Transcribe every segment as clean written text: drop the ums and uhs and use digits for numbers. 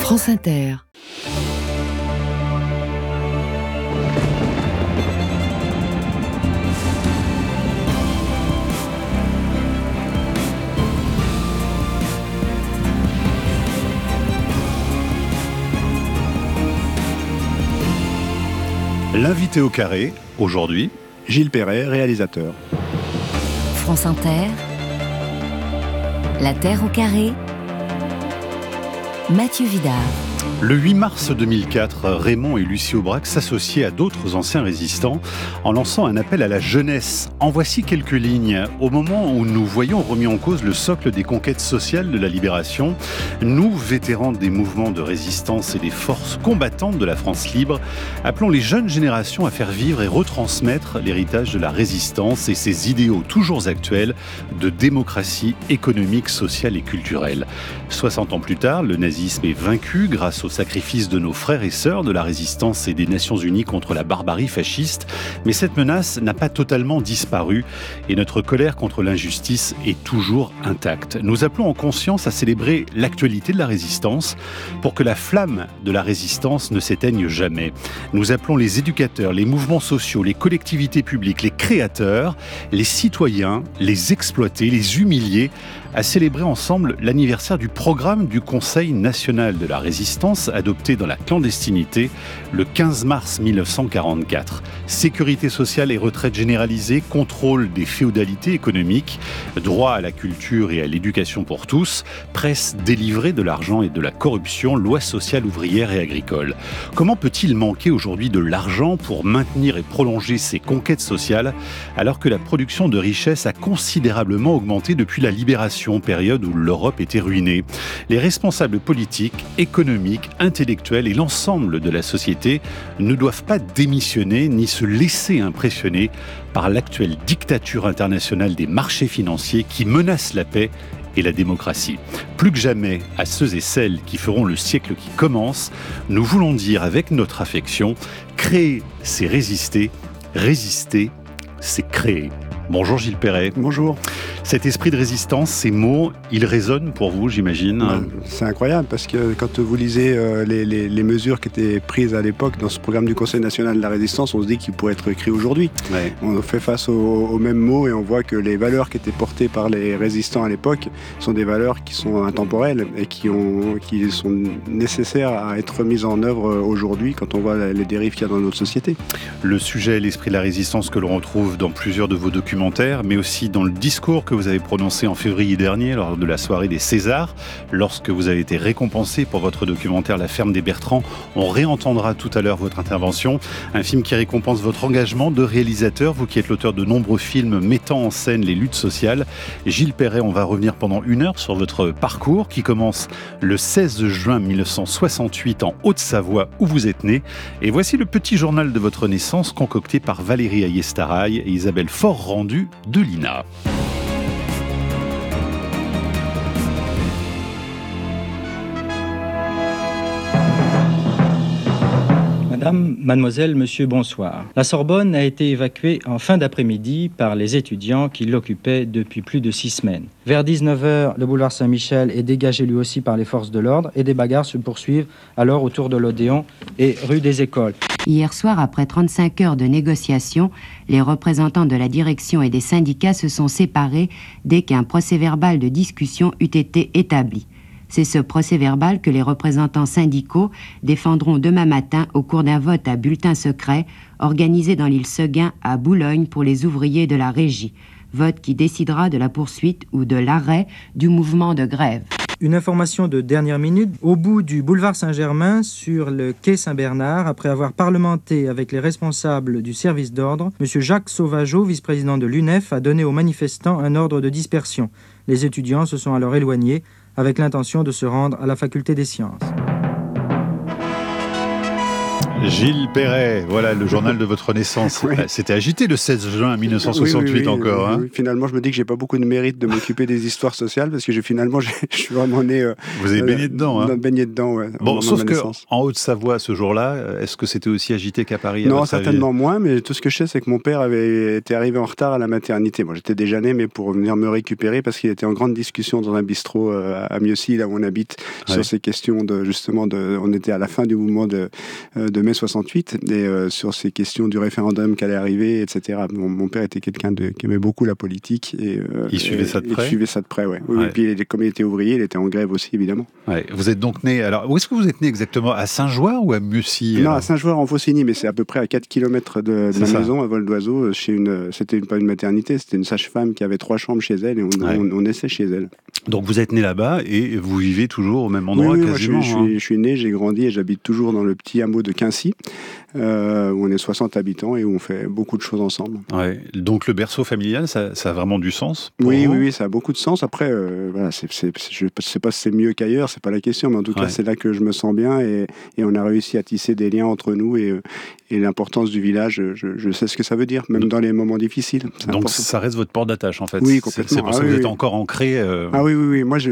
France Inter. L'invité au carré, aujourd'hui, Gilles Perret, réalisateur. France Inter, La Terre au carré, Mathieu Vidard. Le 8 mars 2004, Raymond et Lucie Aubrac s'associaient à d'autres anciens résistants en lançant un appel à la jeunesse. En voici quelques lignes. Au moment où nous voyons remis en cause le socle des conquêtes sociales de la libération, nous, vétérans des mouvements de résistance et des forces combattantes de la France libre, appelons les jeunes générations à faire vivre et retransmettre l'héritage de la résistance et ses idéaux toujours actuels de démocratie économique, sociale et culturelle. 60 ans plus tard, le nazisme est vaincu grâce au sacrifice de nos frères et sœurs de la résistance et des Nations Unies contre la barbarie fasciste. Mais cette menace n'a pas totalement disparu et notre colère contre l'injustice est toujours intacte. Nous appelons en conscience à célébrer l'actualité de la résistance pour que la flamme de la résistance ne s'éteigne jamais. Nous appelons les éducateurs, les mouvements sociaux, les collectivités publiques, les créateurs, les citoyens, les exploités, les humiliés à célébrer ensemble l'anniversaire du programme du Conseil national de la résistance adopté dans la clandestinité le 15 mars 1944. Sécurité sociale et retraite généralisée, contrôle des féodalités économiques, droit à la culture et à l'éducation pour tous, presse délivrée de l'argent et de la corruption, loi sociale ouvrière et agricole. Comment peut-il manquer aujourd'hui de l'argent pour maintenir et prolonger ces conquêtes sociales alors que la production de richesses a considérablement augmenté depuis la libération, période où l'Europe était ruinée? Les responsables politiques, économiques, intellectuels et l'ensemble de la société ne doivent pas démissionner ni se laisser impressionner par l'actuelle dictature internationale des marchés financiers qui menace la paix et la démocratie. Plus que jamais, à ceux et celles qui feront le siècle qui commence, nous voulons dire avec notre affection, créer, c'est résister, résister, c'est créer. Bonjour Gilles Perret. Bonjour. Cet esprit de résistance, ces mots, ils résonnent pour vous, j'imagine. C'est incroyable parce que quand vous lisez les mesures qui étaient prises à l'époque dans ce programme du Conseil national de la résistance, on se dit qu'il pourrait être écrit aujourd'hui. Ouais. On fait face aux mêmes mots et on voit que les valeurs qui étaient portées par les résistants à l'époque sont des valeurs qui sont intemporelles et qui sont nécessaires à être mises en œuvre aujourd'hui quand on voit les dérives qu'il y a dans notre société. Le sujet, l'esprit de la résistance que l'on retrouve dans plusieurs de vos documentaires, mais aussi dans le discours que vous avez prononcé en février dernier lors de la soirée des Césars, lorsque vous avez été récompensé pour votre documentaire La ferme des Bertrands. On réentendra tout à l'heure votre intervention, un film qui récompense votre engagement de réalisateur, vous qui êtes l'auteur de nombreux films mettant en scène les luttes sociales. Gilles Perret, on va revenir pendant 1 heure sur votre parcours qui commence le 16 juin 1968 en Haute-Savoie où vous êtes né. Et voici le petit journal de votre naissance concocté par Valérie Ayestaraï et Isabelle Fort-Rendu de l'INA. Madame, mademoiselle, monsieur, bonsoir. La Sorbonne a été évacuée en fin d'après-midi par les étudiants qui l'occupaient depuis plus de 6 semaines. Vers 19h, le boulevard Saint-Michel est dégagé lui aussi par les forces de l'ordre et des bagarres se poursuivent alors autour de l'Odéon et rue des Écoles. Hier soir, après 35 heures de négociations, les représentants de la direction et des syndicats se sont séparés dès qu'un procès-verbal de discussion eut été établi. C'est ce procès-verbal que les représentants syndicaux défendront demain matin au cours d'un vote à bulletin secret organisé dans l'île Seguin à Boulogne pour les ouvriers de la régie. Vote qui décidera de la poursuite ou de l'arrêt du mouvement de grève. Une information de dernière minute. Au bout du boulevard Saint-Germain, sur le quai Saint-Bernard, après avoir parlementé avec les responsables du service d'ordre, M. Jacques Sauvageau, vice-président de l'UNEF, a donné aux manifestants un ordre de dispersion. Les étudiants se sont alors éloignés avec l'intention de se rendre à la faculté des sciences. Gilles Perret, voilà le journal de votre naissance. Oui. C'était agité le 16 juin 1968 encore. Hein. Oui. Finalement, je me dis que j'ai pas beaucoup de mérite de m'occuper des histoires sociales parce que je suis vraiment né. Vous avez baigné dedans. Baigné dedans, ouais. Bon, sauf qu'en Haute-Savoie, ce jour-là, est-ce que c'était aussi agité qu'à Paris? Non, certainement moins, mais tout ce que je sais, c'est que mon père était arrivé en retard à la maternité. Moi, j'étais déjà né, mais pour venir me récupérer parce qu'il était en grande discussion dans un bistrot à Mieuxy, là où on habite, sur ces questions on était à la fin du mouvement de mai 68 et sur ces questions du référendum qui allait arriver, etc. Mon père était quelqu'un qui aimait beaucoup la politique et il suivait ça de près. Il suivait ça de près, ouais. Oui, et puis comme il était ouvrier, il était en grève aussi, évidemment. Ouais. Vous êtes donc né. Alors, où est-ce que vous êtes né exactement? À Saint-Joire ou à Mussy? Non, à Saint-Joire en Faucigny, mais c'est à peu près à 4 km de ma maison, à vol d'oiseau. C'était pas une maternité, c'était une sage-femme qui avait 3 chambres chez elle et on naissait chez elle. Donc vous êtes né là-bas et vous vivez toujours au même endroit quasiment. Moi, je suis né, j'ai grandi et j'habite toujours dans le petit hameau de Quincy, où on est 60 habitants et où on fait beaucoup de choses ensemble. Ouais. Donc le berceau familial, ça a vraiment du sens pour vous? Oui, ça a beaucoup de sens. Après, voilà, je sais pas si c'est mieux qu'ailleurs, c'est pas la question, mais en tout cas, c'est là que je me sens bien et on a réussi à tisser des liens entre nous et l'importance du village, je sais ce que ça veut dire, même dans les moments difficiles. Donc important. Ça reste votre porte d'attache en fait. Oui, complètement. C'est pour ça que vous êtes encore ancré. Ah oui. Moi,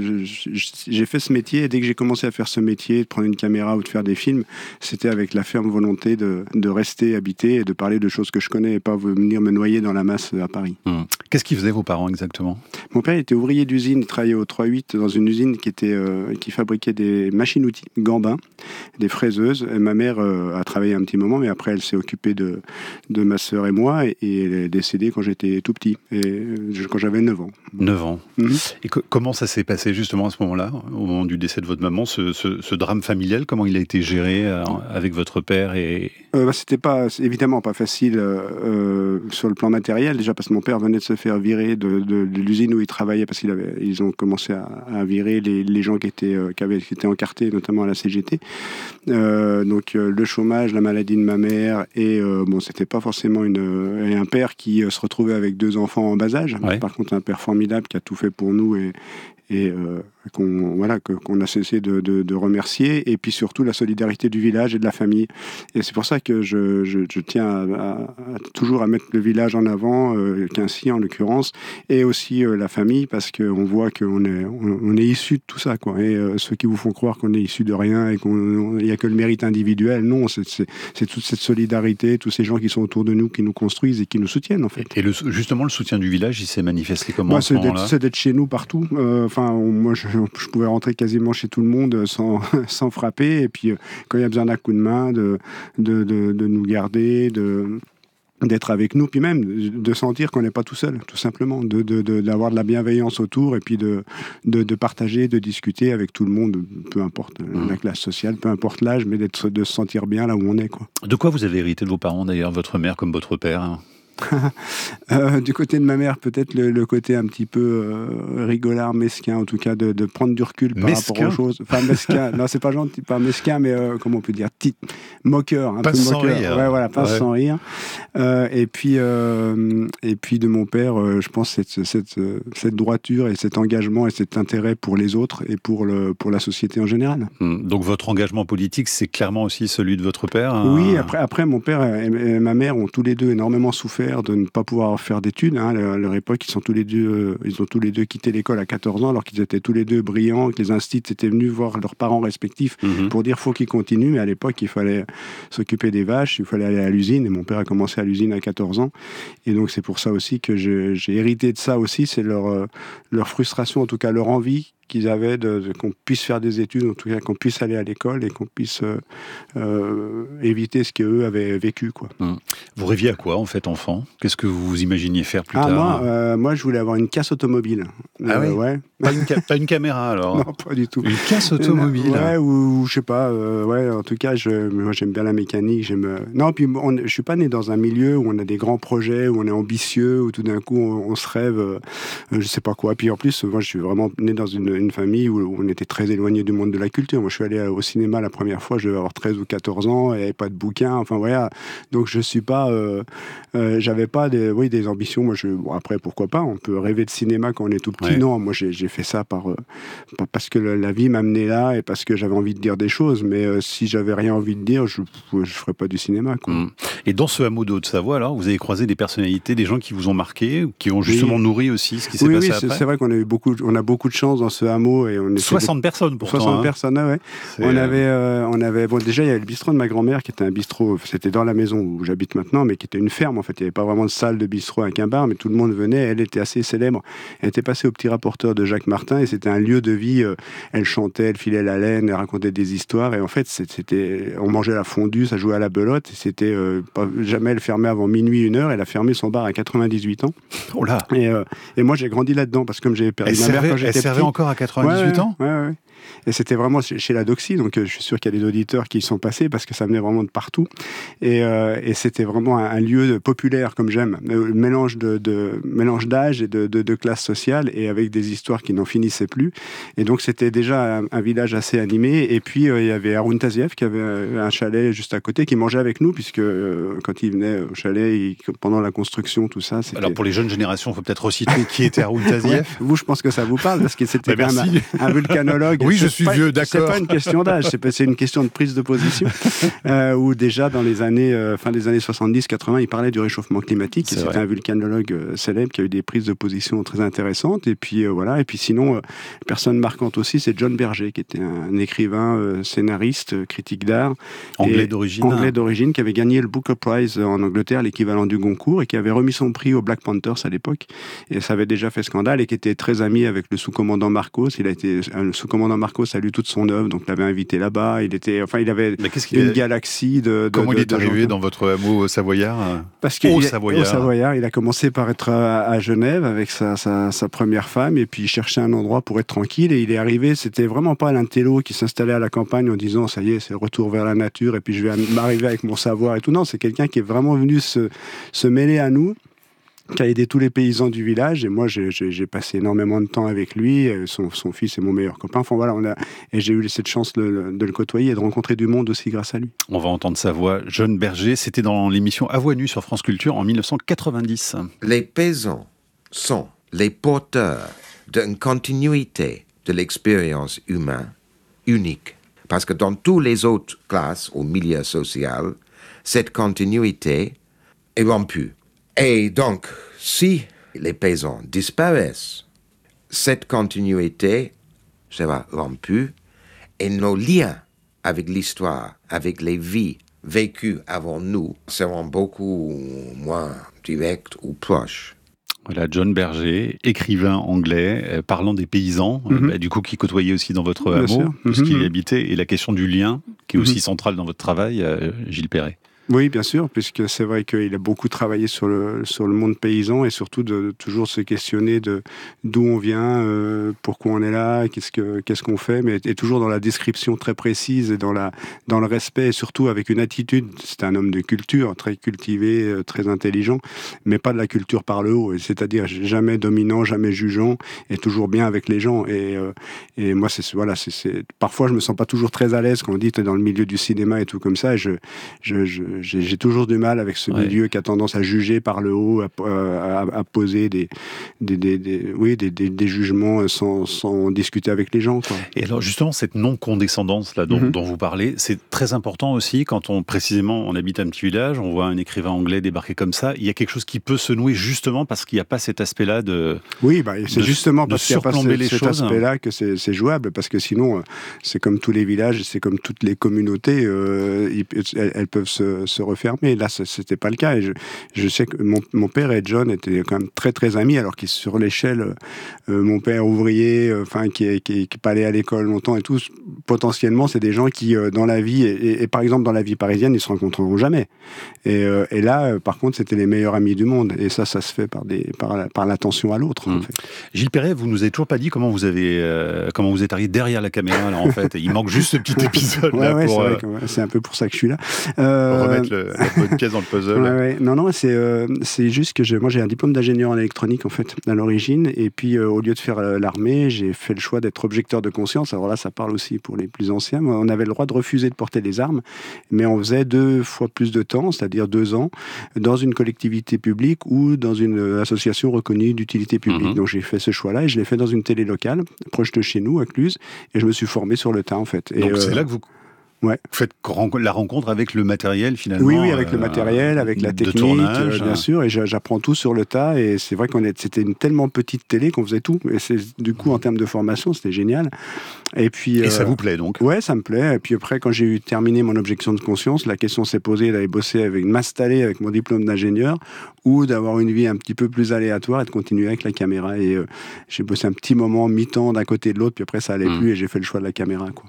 j'ai fait ce métier et dès que j'ai commencé à faire ce métier, de prendre une caméra ou de faire des films, c'était avec la ferme volonté de rester habité et de parler de choses que je connais et pas venir me noyer dans la masse à Paris. Qu'est-ce qu'ils faisaient vos parents exactement? Mon père était ouvrier d'usine, il travaillait au 3-8 dans une usine qui fabriquait des machines-outils, Gambin, des fraiseuses. Et ma mère a travaillé un petit moment, mais après elle s'est occupée de ma sœur et moi et elle est décédée quand j'étais tout petit, quand j'avais 9 ans. 9 ans. Et comment ça s'est passé justement à ce moment-là, au moment du décès de votre maman, ce drame familial, comment il a été géré avec votre père C'était évidemment pas facile sur le plan matériel, déjà parce que mon père venait de se faire virer de l'usine où il travaillait, parce qu'ils ont commencé à virer les gens qui étaient encartés, notamment à la CGT. Donc le chômage, la maladie de ma mère et c'était pas forcément un père qui se retrouvait avec 2 enfants en bas âge. Ouais. Par contre, un père formidable qui a tout fait pour nous et qu'on a cessé de remercier, et puis surtout la solidarité du village et de la famille. Et c'est pour ça que je tiens toujours à mettre le village en avant, Quincy en l'occurrence, et aussi la famille, parce qu'on voit qu'on est issu de tout ça, quoi. Et ceux qui vous font croire qu'on est issu de rien et qu'il n'y a que le mérite individuel, non, c'est toute cette solidarité, tous ces gens qui sont autour de nous, qui nous construisent et qui nous soutiennent, en fait. Et justement, le soutien du village, il s'est manifesté comment? C'est d'être chez nous partout. Moi, je pouvais rentrer quasiment chez tout le monde sans frapper. Et puis, quand il y a besoin d'un coup de main, de nous garder, d'être avec nous, puis même de sentir qu'on n'est pas tout seul, tout simplement, d'avoir de la bienveillance autour et puis de partager, de discuter avec tout le monde, peu importe la classe sociale, peu importe l'âge, mais de se sentir bien là où on est, quoi. De quoi vous avez hérité de vos parents d'ailleurs, votre mère comme votre père, hein? Du côté de ma mère, peut-être le côté un petit peu rigolard, mesquin, en tout cas de prendre du recul par rapport aux choses. Enfin, mesquin, non, c'est pas gentil, pas mesquin, mais comment on peut dire, moqueur, un peu moqueur. Rire. Ouais, voilà, pince sans rire. Et puis de mon père, je pense cette droiture et cet engagement et cet intérêt pour les autres et pour la société en général. Donc votre engagement politique, c'est clairement aussi celui de votre père, hein? Oui, après mon père et ma mère ont tous les deux énormément souffert de ne pas pouvoir faire d'études. À leur époque, ils ont tous les deux quitté l'école à 14 ans, alors qu'ils étaient tous les deux brillants, que les instituts étaient venus voir leurs parents respectifs pour dire faut qu'ils continuent. Mais à l'époque, il fallait s'occuper des vaches, il fallait aller à l'usine. Et mon père a commencé à l'usine à 14 ans. Et donc, c'est pour ça aussi que j'ai hérité de ça aussi. C'est leur frustration, en tout cas leur envie qu'ils avaient qu'on puisse faire des études, en tout cas qu'on puisse aller à l'école et qu'on puisse éviter ce qu'eux avaient vécu, quoi. Vous rêviez à quoi, en fait, enfant? Qu'est-ce que vous imaginiez faire plus tard? Moi, je voulais avoir une casse automobile. Ah oui? Ouais. Pas une caméra, alors? Non, pas du tout. Une casse automobile? Ouais, ou je sais pas. En tout cas, moi, j'aime bien la mécanique. Non, puis je suis pas né dans un milieu où on a des grands projets, où on est ambitieux, où tout d'un coup, on se rêve, je sais pas quoi. Puis en plus, moi, je suis vraiment né dans une une famille où on était très éloigné du monde de la culture. Moi, je suis allé au cinéma la première fois, je devais avoir 13 ou 14 ans, il n'y avait pas de bouquin, enfin voilà. Donc je suis pas, j'avais pas des ambitions. Moi, après, pourquoi pas, on peut rêver de cinéma quand on est tout petit. Ouais. Non, moi j'ai fait ça parce que la vie m'amenait là et parce que j'avais envie de dire des choses. Mais si j'avais rien envie de dire, je ferais pas du cinéma, quoi. Et dans ce hameau de Haute-Savoie, alors, vous avez croisé des personnalités, des gens qui vous ont marqué, qui ont justement nourri aussi ce qui s'est passé après. Oui, c'est vrai qu'on a beaucoup de chance dans ce hameau. Et on 60 personnes pourtant. 60 personnes, ouais. On avait, bon, déjà, il y avait le bistrot de ma grand-mère qui était un bistrot, c'était dans la maison où j'habite maintenant, mais qui était une ferme en fait. Il n'y avait pas vraiment de salle de bistrot avec un bar, mais tout le monde venait. Elle était assez célèbre. Elle était passée au Petit Rapporteur de Jacques Martin et c'était un lieu de vie. Elle chantait, elle filait la laine, elle racontait des histoires. Et en fait, on mangeait la fondue, ça jouait à la belote. Et jamais elle fermait avant minuit, 1h. Elle a fermé son bar à 98 ans. Oh là. Et moi, j'ai grandi là-dedans parce que comme j'avais perdu ma mère quand j'étais petit. Elle servait encore à 98 ans ? Ouais. Et c'était vraiment chez la Doxy, donc je suis sûr qu'il y a des auditeurs qui y sont passés parce que ça venait vraiment de partout. Et c'était vraiment un lieu populaire comme j'aime, mélange d'âge et de classe sociale et avec des histoires qui n'en finissaient plus. Et donc c'était déjà un village assez animé. Et puis il y avait Haroun Tazieff qui avait un chalet juste à côté, qui mangeait avec nous puisque quand il venait au chalet, pendant la construction, tout ça. Alors pour les jeunes générations, il faut peut-être resituer qui était Haroun Tazieff. Vous, je pense que ça vous parle parce que c'était quand même un vulcanologue. Oui, je suis vieux, d'accord. C'est pas une question d'âge, c'est une question de prise de position. Où déjà dans les années, fin des années 70-80, il parlait du réchauffement climatique. Et c'était un vulcanologue célèbre qui a eu des prises de position très intéressantes. Et puis voilà. Et puis sinon, personne marquante aussi, c'est John Berger, qui était un écrivain, scénariste, critique d'art. Anglais d'origine. Anglais d'origine, qui avait gagné le Booker Prize en Angleterre, l'équivalent du Goncourt, et qui avait remis son prix aux Black Panthers à l'époque. Et ça avait déjà fait scandale, et qui était très ami avec le sous-commandant Marcos. Il a été le sous-commandant Marcos a lu toute son œuvre, donc l'avait invité là-bas. Il avait une galaxie de. Comment il est arrivé dans votre hameau savoyard ? Parce qu'au Savoyard, il a commencé par être à Genève avec sa première femme, et puis il cherchait un endroit pour être tranquille. Et il est arrivé, c'était vraiment pas l'intello qui s'installait à la campagne en disant ça y est, c'est le retour vers la nature, et puis je vais m'arriver avec mon savoir et tout. Non, c'est quelqu'un qui est vraiment venu se mêler à nous, qui a aidé tous les paysans du village, et moi j'ai passé énormément de temps avec lui. Son fils est mon meilleur copain. Enfin voilà, et j'ai eu cette chance de le côtoyer et de rencontrer du monde aussi grâce à lui. On va entendre sa voix. John Berger, c'était dans l'émission À Voix Nue sur France Culture en 1990. Les paysans sont les porteurs d'une continuité de l'expérience humaine unique. Parce que dans toutes les autres classes ou milieux sociaux, cette continuité est rompue. Et donc, si les paysans disparaissent, cette continuité sera rompue et nos liens avec l'histoire, avec les vies vécues avant nous, seront beaucoup moins directs ou proches. Voilà, John Berger, écrivain anglais, parlant des paysans, du coup qui côtoyait aussi dans votre hameau, puisqu'il y habitait, et la question du lien, qui est aussi centrale dans votre travail, Gilles Perret. Oui, bien sûr, puisque c'est vrai qu'il a beaucoup travaillé sur le monde paysan et surtout de toujours se questionner de d'où on vient, pourquoi on est là, qu'est-ce qu'on fait, mais et toujours dans la description très précise et dans le respect et surtout avec une attitude. C'est un homme de culture, très cultivé, très intelligent, mais pas de la culture par le haut, c'est-à-dire jamais dominant, jamais jugeant et toujours bien avec les gens. Et moi, parfois je me sens pas toujours très à l'aise quand on dit t'es dans le milieu du cinéma et tout comme ça. Et j'ai toujours du mal avec ce milieu qui a tendance à juger par le haut, à poser des jugements sans discuter avec les gens, quoi. Et alors justement, cette non-condescendance là dont vous parlez, c'est très important aussi quand on habite un petit village, on voit un écrivain anglais débarquer comme ça, il y a quelque chose qui peut se nouer justement parce qu'il n'y a pas cet aspect-là c'est justement parce qu'il n'y a pas cet choses, aspect-là que c'est jouable, parce que sinon, c'est comme tous les villages, c'est comme toutes les communautés, elles peuvent se refermer. Là, c'était pas le cas. Et je sais que mon père et John étaient quand même très très amis, alors qu'ils sur l'échelle, mon père ouvrier, qui est pas allé à l'école longtemps et tout. Potentiellement, c'est des gens qui dans la vie et par exemple dans la vie parisienne, ils se rencontreront jamais. Et là, par contre, c'était les meilleurs amis du monde. Et ça se fait par l'attention à l'autre. En fait. Gilles Perret, vous nous avez toujours pas dit comment vous êtes arrivé derrière la caméra là en fait. Il manque juste ce petit épisode là pour. C'est un peu pour ça que je suis là. mettre la bonne pièce dans le puzzle. Ouais. Non, c'est juste que moi j'ai un diplôme d'ingénieur en électronique en fait à l'origine, et puis au lieu de faire l'armée, j'ai fait le choix d'être objecteur de conscience. Alors là, ça parle aussi pour les plus anciens. On avait le droit de refuser de porter les armes, mais on faisait 2 fois plus de temps, c'est-à-dire 2 ans, dans une collectivité publique ou dans une association reconnue d'utilité publique. Donc j'ai fait ce choix-là et je l'ai fait dans une télé locale, proche de chez nous, à Cluse, et je me suis formé sur le tas en fait. Et donc c'est là que vous faites la rencontre avec le matériel finalement. Oui, avec le matériel, avec la technique, tournage, bien sûr, et j'apprends tout sur le tas, et c'est vrai c'était une tellement petite télé qu'on faisait tout, et du coup en termes de formation c'était génial. Et puis ça vous plaît donc? Ouais, ça me plaît. Et puis après, quand j'ai terminé mon objection de conscience, la question s'est posée d'aller bosser m'installer avec mon diplôme d'ingénieur, ou d'avoir une vie un petit peu plus aléatoire et de continuer avec la caméra. Et j'ai bossé un petit moment mi-temps d'un côté et de l'autre, puis après ça allait plus et j'ai fait le choix de la caméra, quoi.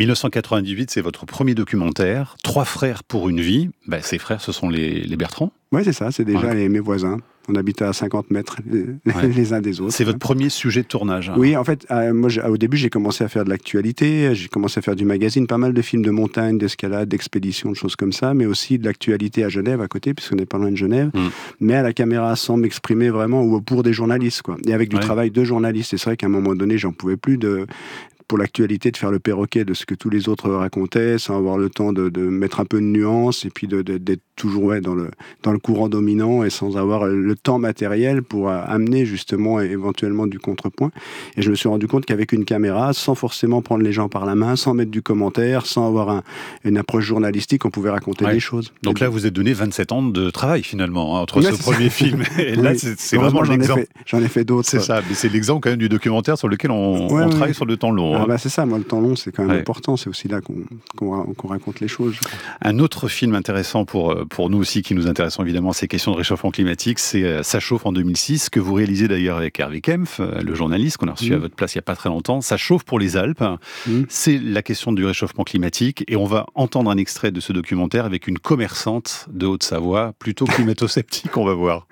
1998, c'est votre premier documentaire, 3 frères pour une vie. Ces frères, ce sont les Bertrand. Oui, c'est ça, c'est déjà mes voisins. On habitait à 50 mètres les uns des autres. C'est votre premier sujet de tournage. Oui, en fait, moi, au début, j'ai commencé à faire de l'actualité, j'ai commencé à faire du magazine, pas mal de films de montagne, d'escalade, d'expédition, de choses comme ça, mais aussi de l'actualité à Genève, à côté, puisqu'on n'est pas loin de Genève, mais à la caméra, sans m'exprimer vraiment, ou pour des journalistes, quoi. Et avec du travail de journaliste. Et c'est vrai qu'à un moment donné, j'en pouvais plus pour l'actualité, de faire le perroquet de ce que tous les autres racontaient, sans avoir le temps de mettre un peu de nuance, et puis d'être toujours dans le courant dominant, et sans avoir le temps matériel pour amener justement éventuellement du contrepoint. Et je me suis rendu compte qu'avec une caméra, sans forcément prendre les gens par la main, sans mettre du commentaire, sans avoir une approche journalistique, on pouvait raconter des choses. Donc là, vous êtes donné 27 ans de travail finalement, entre ce premier film et là, c'est vraiment l'exemple. J'en ai fait d'autres. C'est ça, mais c'est l'exemple quand même du documentaire sur lequel on travaille sur le temps long. C'est ça, moi le temps long c'est quand même important, c'est aussi là qu'on raconte les choses. Un autre film intéressant pour nous aussi, qui nous intéresse évidemment ces questions de réchauffement climatique, c'est Ça chauffe en 2006, que vous réalisez d'ailleurs avec Hervé Kempf, le journaliste qu'on a reçu à votre place il n'y a pas très longtemps. Ça chauffe pour les Alpes, c'est la question du réchauffement climatique, et on va entendre un extrait de ce documentaire avec une commerçante de Haute-Savoie, plutôt climato-sceptique, on va voir.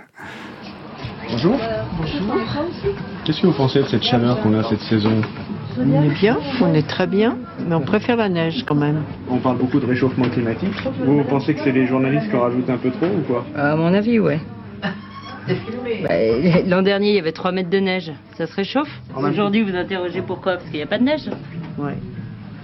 Bonjour. Bonjour. Qu'est-ce que vous pensez de cette chaleur qu'on a cette saison ? On est bien, on est très bien, mais on préfère la neige quand même. On parle beaucoup de réchauffement climatique. Vous pensez que c'est les journalistes qui en rajoutent un peu trop ou quoi ? À mon avis, ouais. L'an dernier, il y avait 3 mètres de neige. Ça se réchauffe ? Aujourd'hui, vous interrogez pourquoi ? Parce qu'il n'y a pas de neige ? Ouais. Non ?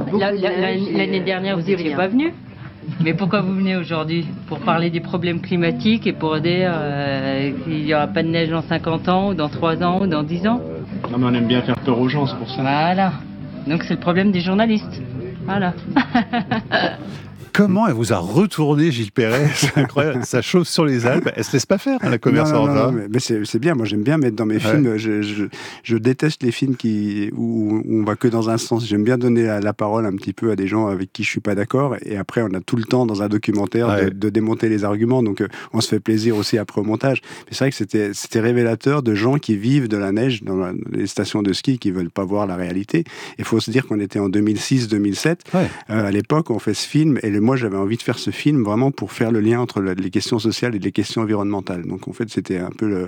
L'année dernière, vous n'étiez pas venu ? Mais pourquoi vous venez aujourd'hui ? Pour parler des problèmes climatiques et pour dire qu'il n'y aura pas de neige dans 50 ans, ou dans 3 ans, ou dans 10 ans ? Non, mais on aime bien faire peur aux gens, c'est pour ça. Voilà. Donc c'est le problème des journalistes. Voilà. Comment elle vous a retourné, Gilles Perret? C'est incroyable. Ça chauffe sur les Alpes. Elle se laisse pas faire, la commerçante. Non, mais c'est bien. Moi, j'aime bien mettre dans mes films. Je déteste les films où on va que dans un sens. J'aime bien donner la parole un petit peu à des gens avec qui je suis pas d'accord. Et après, on a tout le temps dans un documentaire de démonter les arguments. Donc, on se fait plaisir aussi après au montage. Mais c'est vrai que c'était révélateur de gens qui vivent de la neige dans les stations de ski, qui veulent pas voir la réalité. Il faut se dire qu'on était en 2006-2007. À l'époque, on fait ce film. Et moi, j'avais envie de faire ce film vraiment pour faire le lien entre les questions sociales et les questions environnementales. Donc, en fait, c'était un peu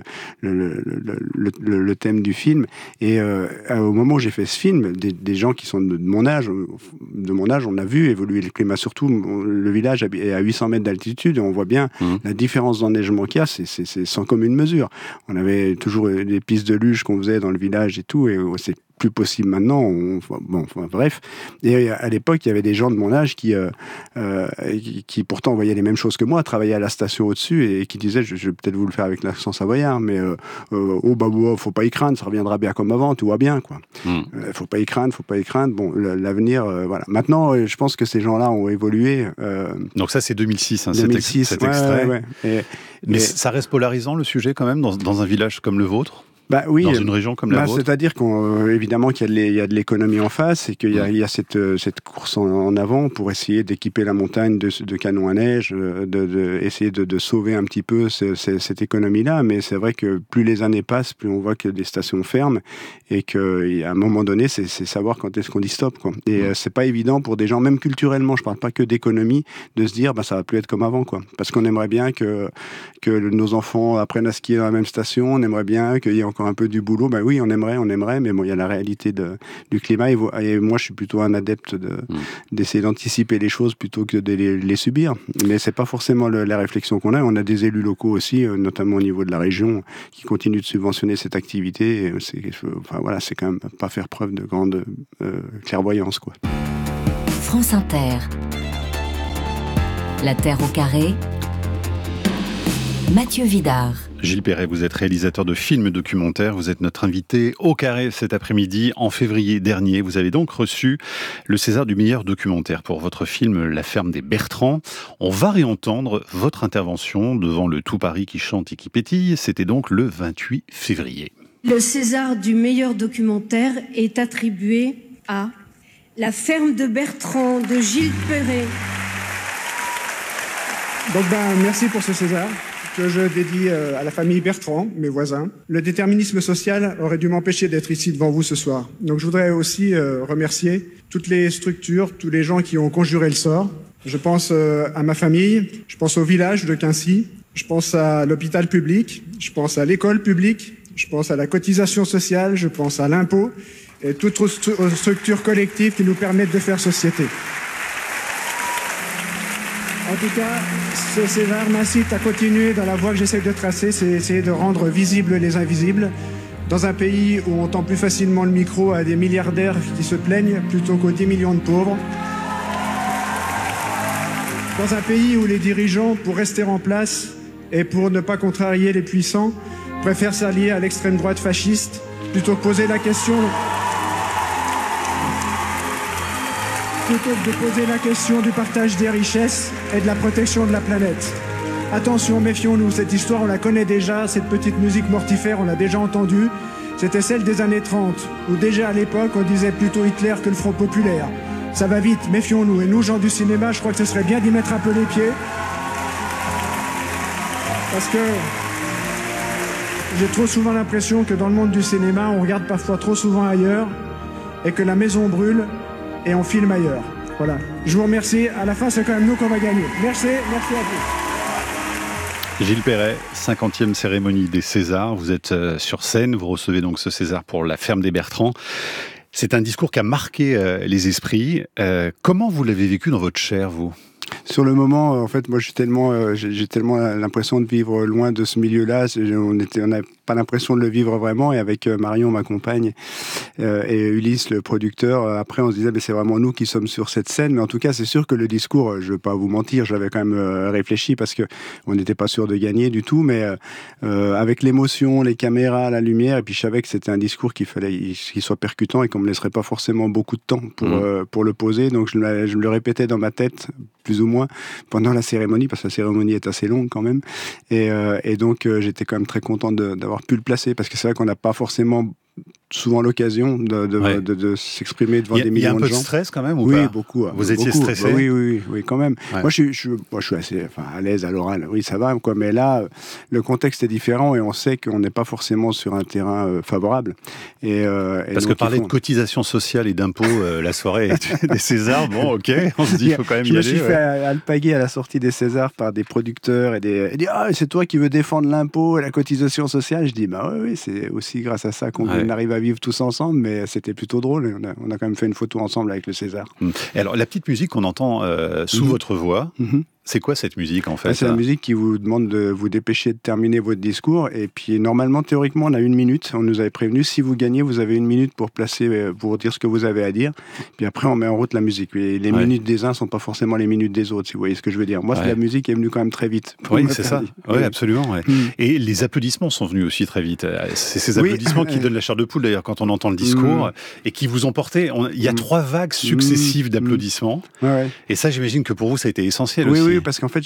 le thème du film. Et au moment où j'ai fait ce film, des gens qui sont de mon âge, on a vu évoluer le climat. Surtout, le village est à 800 mètres d'altitude et on voit bien la différence d'enneigement qu'il y a. C'est sans commune mesure. On avait toujours des pistes de luge qu'on faisait dans le village et tout, et c'est plus possible maintenant. Bref. Et à l'époque, il y avait des gens de mon âge qui pourtant voyaient les mêmes choses que moi, travaillaient à la station au-dessus et qui disaient, je vais peut-être vous le faire avec l'accent savoyard, mais faut pas y craindre, ça reviendra bien comme avant, tout va bien, quoi. Faut pas y craindre. Bon, l'avenir, voilà. Maintenant, je pense que ces gens-là ont évolué. Donc ça, c'est 2006, 2006, cet extrait. Ouais. Mais ça reste polarisant, le sujet, quand même, dans un village comme le vôtre? Oui, dans une région comme la vôtre. C'est-à-dire qu'évidemment qu'il y a de l'économie en face et qu'il y a cette course en avant pour essayer d'équiper la montagne de canons à neige, essayer de sauver un petit peu cette économie-là. Mais c'est vrai que plus les années passent, plus on voit que des stations ferment et qu'à un moment donné, c'est savoir quand est-ce qu'on dit stop, quoi. Et c'est pas évident pour des gens, même culturellement, je parle pas que d'économie, de se dire ça va plus être comme avant, quoi. Parce qu'on aimerait bien que nos enfants apprennent à skier dans la même station, on aimerait bien qu'il y ait encore encore un peu du boulot. Ben oui, on aimerait, mais bon, il y a la réalité du climat. Et moi, je suis plutôt un adepte d'essayer d'anticiper les choses plutôt que de les subir. Mais c'est pas forcément la réflexion qu'on a. On a des élus locaux aussi, notamment au niveau de la région, qui continuent de subventionner cette activité. Et c'est quand même pas faire preuve de grande clairvoyance, quoi. France Inter. La Terre au carré. Mathieu Vidard. Gilles Perret, vous êtes réalisateur de films documentaires. Vous êtes notre invité au carré cet après-midi. En février dernier, vous avez donc reçu le César du meilleur documentaire pour votre film La ferme des Bertrands. On va réentendre votre intervention devant le Tout Paris qui chante et qui pétille. C'était donc le 28 février. Le César du meilleur documentaire est attribué à La ferme de Bertrands de Gilles Perret. Donc merci pour ce César que je dédie à la famille Bertrand, mes voisins. Le déterminisme social aurait dû m'empêcher d'être ici devant vous ce soir. Donc je voudrais aussi remercier toutes les structures, tous les gens qui ont conjuré le sort. Je pense à ma famille, je pense au village de Quincy, je pense à l'hôpital public, je pense à l'école publique, je pense à la cotisation sociale, je pense à l'impôt et toutes structures collectives qui nous permettent de faire société. En tout cas, ce César m'incite à continuer dans la voie que j'essaie de tracer, c'est essayer de rendre visibles les invisibles. Dans un pays où on tend plus facilement le micro à des milliardaires qui se plaignent plutôt qu'aux 10 millions de pauvres. Dans un pays où les dirigeants, pour rester en place et pour ne pas contrarier les puissants, préfèrent s'allier à l'extrême droite fasciste plutôt que poser la question... plutôt que de poser la question du partage des richesses et de la protection de la planète. Attention, méfions-nous, cette histoire on la connaît déjà, cette petite musique mortifère on l'a déjà entendue. C'était celle des années 30, où déjà à l'époque on disait plutôt Hitler que le Front Populaire. Ça va vite, méfions-nous. Et nous, gens du cinéma, je crois que ce serait bien d'y mettre un peu les pieds. Parce que j'ai trop souvent l'impression que dans le monde du cinéma, on regarde parfois trop souvent ailleurs et que la maison brûle et on filme ailleurs. Voilà. Je vous remercie. À la fin, c'est quand même nous qu'on va gagner. Merci à vous. Gilles Perret, 50e cérémonie des Césars. Vous êtes sur scène. Vous recevez donc ce César pour La ferme des Bertrands. C'est un discours qui a marqué les esprits. Comment vous l'avez vécu dans votre chair, vous ? Sur le moment, en fait, moi, j'ai tellement l'impression de vivre loin de ce milieu-là. On n'avait pas l'impression de le vivre vraiment. Et avec Marion, ma compagne, et Ulysse, le producteur, après, on se disait, mais c'est vraiment nous qui sommes sur cette scène. Mais en tout cas, c'est sûr que le discours, je ne vais pas vous mentir, j'avais quand même réfléchi parce que on n'était pas sûr de gagner du tout. Mais avec l'émotion, les caméras, la lumière, et puis je savais que c'était un discours qu'il fallait qu'il soit percutant et qu'on me laisserait pas forcément beaucoup de temps pour le poser. Donc je me le répétais dans ma tête, plus ou moins, pendant la cérémonie, parce que la cérémonie est assez longue quand même. Et donc, j'étais quand même très content d'avoir pu le placer, parce que c'est vrai qu'on n'a pas forcément souvent l'occasion de s'exprimer devant des millions de gens. Il y a un peu de stress quand même, ou pas ? Oui, beaucoup. Vous étiez stressé ? Oui, quand même. Ouais. Moi, je suis assez à l'aise à l'oral. Oui, ça va, quoi. Mais là, le contexte est différent et on sait qu'on n'est pas forcément sur un terrain favorable. Parce que parler de cotisation sociale et d'impôts la soirée des Césars, bon, ok, on se dit qu'il faut quand même y aller. Je me suis fait alpaguer à la sortie des Césars par des producteurs et dit « Ah, c'est toi qui veux défendre l'impôt et la cotisation sociale ». Je dis « Bah oui, c'est aussi grâce à ça qu'on arrive à vivre tous ensemble, mais c'était plutôt drôle. On a quand même fait une photo ensemble avec le César. Et alors, la petite musique qu'on entend sous votre voix, c'est quoi cette musique en fait ? C'est la musique qui vous demande de vous dépêcher de terminer votre discours. Et puis normalement, théoriquement, on a 1 minute. On nous avait prévenu, si vous gagnez, vous avez 1 minute pour dire ce que vous avez à dire. Puis après, on met en route la musique. Et les minutes des uns ne sont pas forcément les minutes des autres, si vous voyez ce que je veux dire. Moi, la musique est venue quand même très vite. Oui, c'est ça. Oui, absolument. Ouais. Et les applaudissements sont venus aussi très vite. C'est ces applaudissements qui donnent la chair de poule, d'ailleurs, quand on entend le discours, et qui vous ont porté. Il y a 3 vagues successives d'applaudissements. Et ça, j'imagine que pour vous, ça a été essentiel aussi. Oui, parce qu'en fait,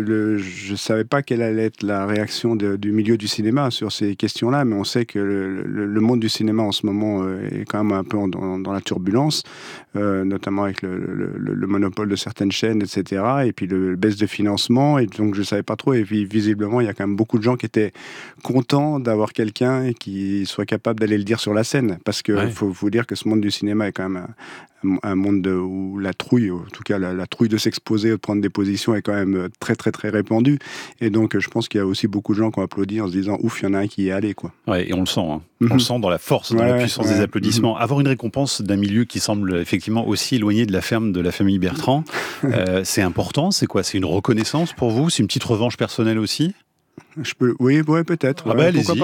je savais pas quelle allait être la réaction du milieu du cinéma sur ces questions-là, mais on sait que le monde du cinéma en ce moment est quand même un peu dans la turbulence, notamment avec le monopole de certaines chaînes, etc. Et puis le baisse de financement, et donc je savais pas trop. Et puis visiblement, il y a quand même beaucoup de gens qui étaient contents d'avoir quelqu'un qui soit capable d'aller le dire sur la scène, parce que faut vous dire que ce monde du cinéma est quand même un monde où la trouille, en tout cas la trouille de s'exposer, de prendre des positions, l'expression est quand même très très très répandue. Et donc je pense qu'il y a aussi beaucoup de gens qui ont applaudi en se disant ouf, il y en a un qui y est allé, quoi. Ouais, et on le sent, hein. On le sent dans la force, dans la puissance des applaudissements. Avoir une récompense d'un milieu qui semble effectivement aussi éloigné de la ferme de la famille Bertrand, c'est important. C'est quoi? C'est une reconnaissance pour vous? C'est une petite revanche personnelle aussi? Oui, peut-être. Ah bah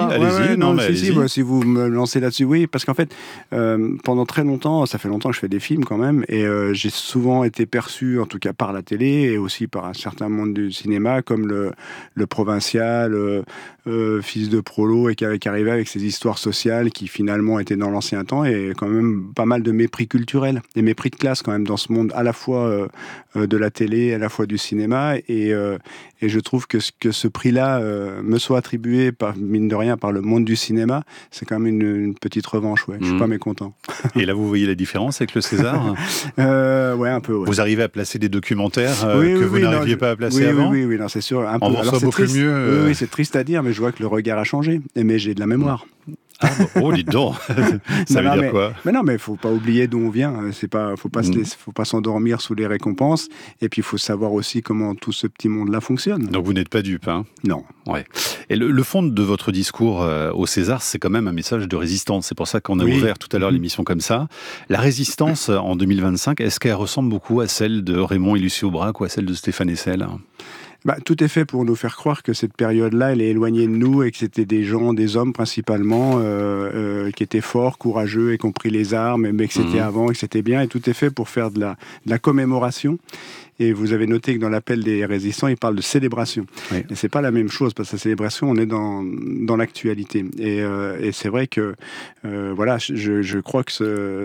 allez-y. Si vous me lancez là-dessus, oui, parce qu'en fait, pendant très longtemps, ça fait longtemps que je fais des films quand même, et j'ai souvent été perçu, en tout cas par la télé, et aussi par un certain monde du cinéma, comme le provincial, fils de prolo, et qui arrivait avec ses histoires sociales qui finalement étaient dans l'ancien temps, et quand même pas mal de mépris culturel, des mépris de classe quand même dans ce monde, à la fois de la télé, à la fois du cinéma, et je trouve que ce prix-là me soit attribué, mine de rien, par le monde du cinéma, c'est quand même une petite revanche, ouais. Je suis pas mécontent. Et là, vous voyez la différence avec le César? Ouais, un peu, ouais. Vous arrivez à placer des documentaires que vous n'arriviez pas à placer avant? Oui, non, c'est sûr. Un peu. On reçoit beaucoup mieux. Oui, c'est triste à dire, mais je vois que le regard a changé. Mais j'ai de la mémoire. Ah, oh, dites donc. Ça veut dire quoi? Mais non, mais faut pas oublier d'où on vient. Faut pas s'endormir sous les récompenses. Et puis, il faut savoir aussi comment tout ce petit monde-là fonctionne. Donc, vous n'êtes pas dupe, hein? Non. Ouais. Et le fond de votre discours au César, c'est quand même un message de résistance. C'est pour ça qu'on a ouvert tout à l'heure l'émission comme ça. La résistance en 2025, est-ce qu'elle ressemble beaucoup à celle de Raymond et Lucie Aubrac ou à celle de Stéphane Hessel? Tout est fait pour nous faire croire que cette période-là, elle est éloignée de nous et que c'était des gens, des hommes principalement, qui étaient forts, courageux et qui ont pris les armes, mais que c'était avant et que c'était bien. Et tout est fait pour faire de la commémoration. Et vous avez noté que dans l'appel des résistants, ils parlent de célébration. Oui. Et c'est pas la même chose, parce que la célébration, on est dans l'actualité. Et c'est vrai que, voilà, je crois que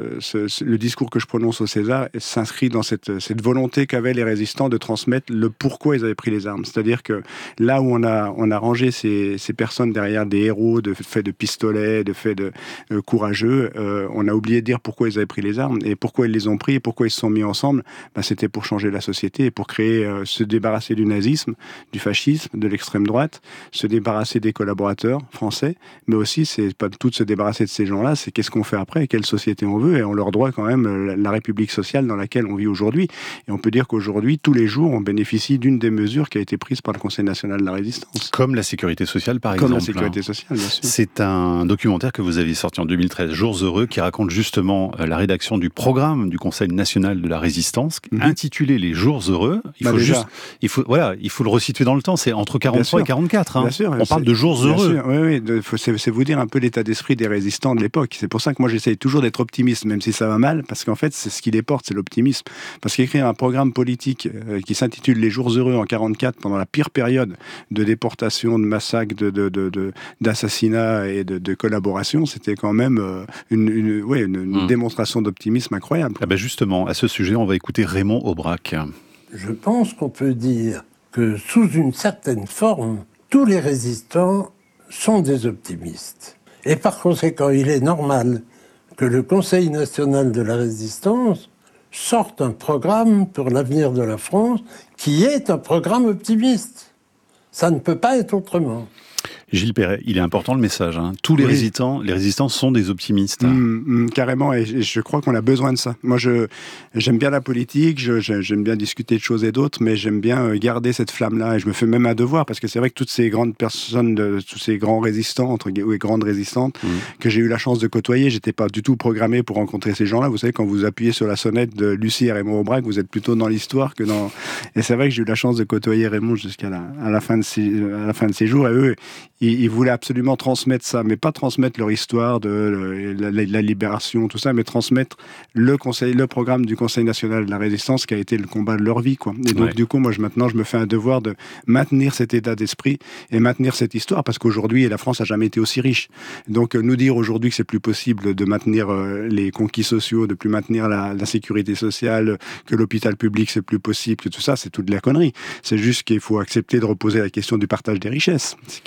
le discours que je prononce au César s'inscrit dans cette volonté qu'avaient les résistants de transmettre le pourquoi ils avaient pris les armes. C'est-à-dire que là où on a rangé ces personnes derrière des héros de faits de pistolets, de faits de courageux, on a oublié de dire pourquoi ils avaient pris les armes et pourquoi ils les ont pris et pourquoi ils se sont mis ensemble. C'était pour changer la société et pour créer, se débarrasser du nazisme, du fascisme, de l'extrême droite, se débarrasser des collaborateurs français, mais aussi c'est pas tout de se débarrasser de ces gens-là, c'est qu'est-ce qu'on fait après, quelle société on veut, et on leur doit quand même la République sociale dans laquelle on vit aujourd'hui. Et on peut dire qu'aujourd'hui, tous les jours, on bénéficie d'une des mesures qui a été prise par le Conseil national de la résistance. Comme la sécurité sociale, par exemple. Comme la sécurité sociale, bien sûr. C'est un documentaire que vous avez sorti en 2013, Jours heureux, qui raconte justement la rédaction du programme du Conseil national de la résistance, intitulé Les Jours heureux. Il faut le resituer dans le temps. C'est entre 43 et 44. Hein. Bien sûr, on parle de jours heureux. Sûr, oui. C'est vous dire un peu l'état d'esprit des résistants de l'époque. C'est pour ça que moi j'essaye toujours d'être optimiste, même si ça va mal, parce qu'en fait c'est ce qui les porte, c'est l'optimisme. Parce qu'écrire un programme politique qui s'intitule Les Jours heureux en 44, pendant la pire période de déportation, de massacre, d'assassinat et de collaboration, c'était quand même une démonstration d'optimisme incroyable. Ah ben justement, à ce sujet, on va écouter Raymond Aubrac. Je pense qu'on peut dire que sous une certaine forme, tous les résistants sont des optimistes. Et par conséquent, il est normal que le Conseil national de la résistance sorte un programme pour l'avenir de la France qui est un programme optimiste. Ça ne peut pas être autrement. Gilles Perret, il est important le message. Hein. Tous les résistants sont des optimistes. Carrément, et je crois qu'on a besoin de ça. Moi, j'aime bien la politique, j'aime bien discuter de choses et d'autres, mais j'aime bien garder cette flamme-là. Et je me fais même un devoir, parce que c'est vrai que toutes ces grandes personnes, tous ces grands résistants, entre guillemets, grandes résistantes, que j'ai eu la chance de côtoyer, j'étais pas du tout programmé pour rencontrer ces gens-là. Vous savez, quand vous appuyez sur la sonnette de Lucie et Raymond Aubrac, vous êtes plutôt dans l'histoire que dans... Et c'est vrai que j'ai eu la chance de côtoyer Raymond jusqu'à la fin de ses jours, et eux, ils voulaient absolument transmettre ça, mais pas transmettre leur histoire de la libération, tout ça, mais transmettre le programme du Conseil national de la résistance qui a été le combat de leur vie, quoi. Et donc, du coup, moi, maintenant, je me fais un devoir de maintenir cet état d'esprit et maintenir cette histoire, parce qu'aujourd'hui, la France a jamais été aussi riche. Donc, nous dire aujourd'hui que c'est plus possible de maintenir les conquis sociaux, de plus maintenir la sécurité sociale, que l'hôpital public, c'est plus possible, que tout ça, c'est toute de la connerie. C'est juste qu'il faut accepter de reposer la question du partage des richesses. Qu'est-ce qu'on met au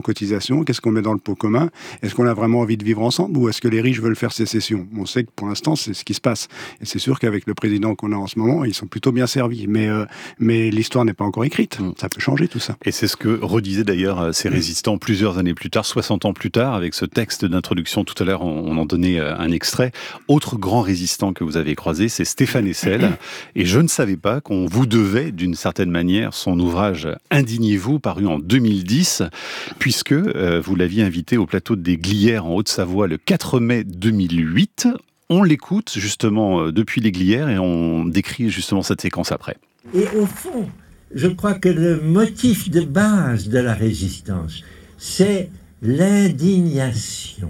cotisation, qu'est-ce qu'on met dans le pot commun, est-ce qu'on a vraiment envie de vivre ensemble ou est-ce que les riches veulent faire sécession? On sait que pour l'instant, c'est ce qui se passe. Et c'est sûr qu'avec le président qu'on a en ce moment, ils sont plutôt bien servis. Mais l'histoire n'est pas encore écrite. Ça peut changer tout ça. Et c'est ce que redisaient d'ailleurs ces résistants plusieurs années plus tard, 60 ans plus tard, avec ce texte d'introduction. Tout à l'heure, on en donnait un extrait. Autre grand résistant que vous avez croisé, c'est Stéphane Hessel. Et je ne savais pas qu'on vous devait, d'une certaine manière, son ouvrage « Indignez-vous », paru en 2010, puisque vous l'aviez invité au plateau des Glières en Haute-Savoie le 4 mai 2008. On l'écoute justement depuis les Glières et on décrit justement cette séquence après. Et au fond, je crois que le motif de base de la résistance, c'est l'indignation.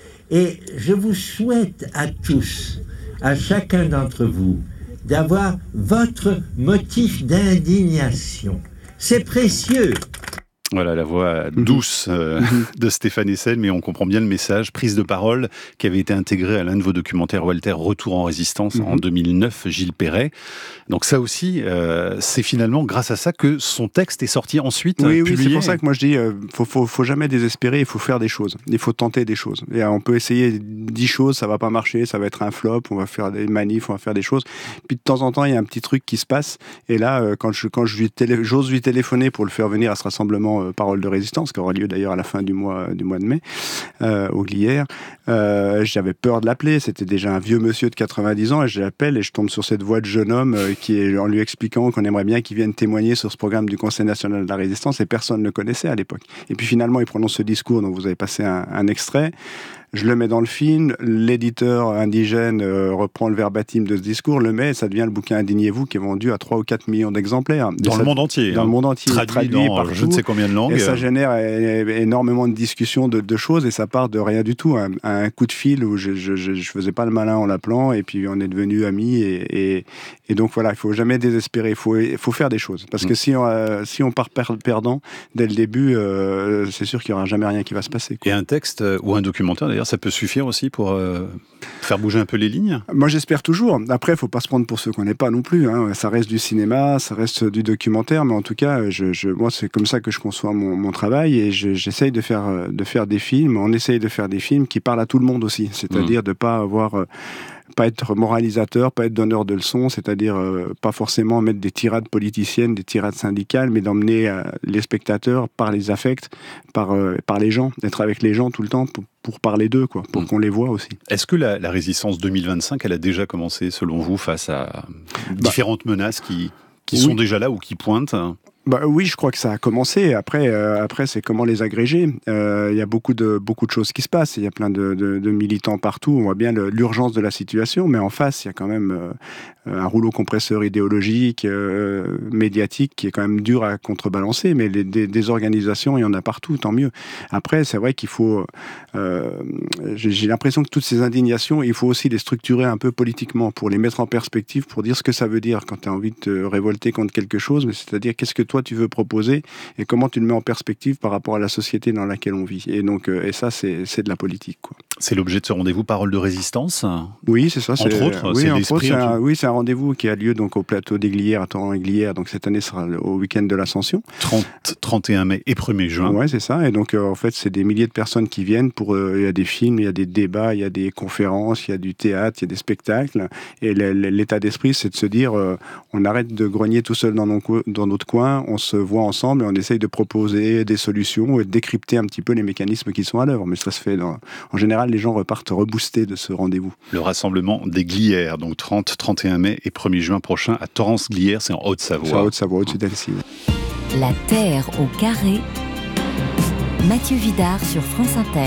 Et je vous souhaite à tous, à chacun d'entre vous, d'avoir votre motif d'indignation. C'est précieux. Voilà la voix douce de Stéphane Hessel, mais on comprend bien le message, prise de parole qui avait été intégrée à l'un de vos documentaires Walter, Retour en résistance en 2009, Gilles Perret. Donc ça aussi, c'est finalement grâce à ça que son texte est sorti ensuite publié. Oui, c'est pour ça que moi je dis, faut jamais désespérer, il faut faire des choses, il faut tenter des choses. Et on peut essayer 10 choses, ça va pas marcher, ça va être un flop, on va faire des manifs, on va faire des choses. Puis de temps en temps, il y a un petit truc qui se passe. Et là, quand j'ose lui téléphoner pour le faire venir à ce rassemblement Parole de résistance, qui aura lieu d'ailleurs à la fin du mois de mai, au Glières. J'avais peur de l'appeler, c'était déjà un vieux monsieur de 90 ans, et je l'appelle et je tombe sur cette voix de jeune homme qui est en lui expliquant qu'on aimerait bien qu'il vienne témoigner sur ce programme du Conseil national de la résistance, et personne ne le connaissait à l'époque. Et puis finalement, il prononce ce discours dont vous avez passé un extrait. Je le mets dans le film, l'éditeur indigène reprend le verbatim de ce discours, le met, et ça devient le bouquin Indignez-vous qui est vendu à 3 ou 4 millions d'exemplaires. Dans le monde entier. Dans le monde entier. Traduit dans partout, je ne sais combien de langues. Et ça génère énormément de discussions, de choses, et ça part de rien du tout. Un coup de fil où je faisais pas le malin en l'appelant, et puis on est devenus amis, et donc voilà, il faut jamais désespérer, il faut faire des choses. Parce que si on part perdant dès le début, c'est sûr qu'il n'y aura jamais rien qui va se passer, quoi. Et un texte ou un documentaire d'ailleurs, ça peut suffire aussi pour faire bouger un peu les lignes? Moi, j'espère toujours. Après, il ne faut pas se prendre pour ceux qu'on n'est pas non plus, hein. Ça reste du cinéma, ça reste du documentaire, mais en tout cas, moi, c'est comme ça que je conçois mon travail, et j'essaye de faire des films. On essaye de faire des films qui parlent à tout le monde aussi, c'est-à-dire de pas être moralisateur, pas être donneur de leçons, c'est-à-dire pas forcément mettre des tirades politiciennes, des tirades syndicales, mais d'emmener les spectateurs par les affects, par les gens, d'être avec les gens tout le temps pour parler d'eux, quoi, pour qu'on les voit aussi. Est-ce que la résistance 2025, elle a déjà commencé, selon vous, face à différentes menaces qui sont déjà là ou qui pointent? Oui, je crois que ça a commencé. Après, c'est comment les agréger. Il y a beaucoup de choses qui se passent. Il y a plein de militants partout. On voit bien l'urgence de la situation, mais en face, il y a quand même un rouleau compresseur idéologique, médiatique, qui est quand même dur à contrebalancer. Mais des organisations, il y en a partout, tant mieux. Après, c'est vrai qu'il faut... j'ai l'impression que toutes ces indignations, il faut aussi les structurer un peu politiquement pour les mettre en perspective, pour dire ce que ça veut dire quand tu as envie de te révolter contre quelque chose, mais c'est-à-dire qu'est-ce que toi tu veux proposer et comment tu le mets en perspective par rapport à la société dans laquelle on vit. Et donc, ça, c'est de la politique, quoi. C'est l'objet de ce rendez-vous Parole de résistance? Oui, c'est ça. Entre autres, c'est l'esprit. Oui, c'est un rendez-vous qui a lieu donc au plateau des Glières, à Torrent-et-Glières. Donc cette année sera au week-end de l'Ascension. 31 mai et 1er juin. Oui, c'est ça. Et donc, en fait, c'est des milliers de personnes qui viennent pour... il y a des films, il y a des débats, il y a des conférences, il y a du théâtre, il y a des spectacles. Et l'état d'esprit, c'est de se dire, on arrête de grogner tout seul dans notre coin, on se voit ensemble et on essaye de proposer des solutions et de décrypter un petit peu les mécanismes qui sont à l'œuvre. Mais ça se fait... En général, les gens repartent reboostés de ce rendez-vous. Le rassemblement des Glières, donc 30, 31 mai et 1er juin prochain à Torrance-Glières, c'est en Haute-Savoie. C'est en Haute-Savoie, au-dessus d'Annecy. La Terre au carré. Mathieu Vidard sur France Inter.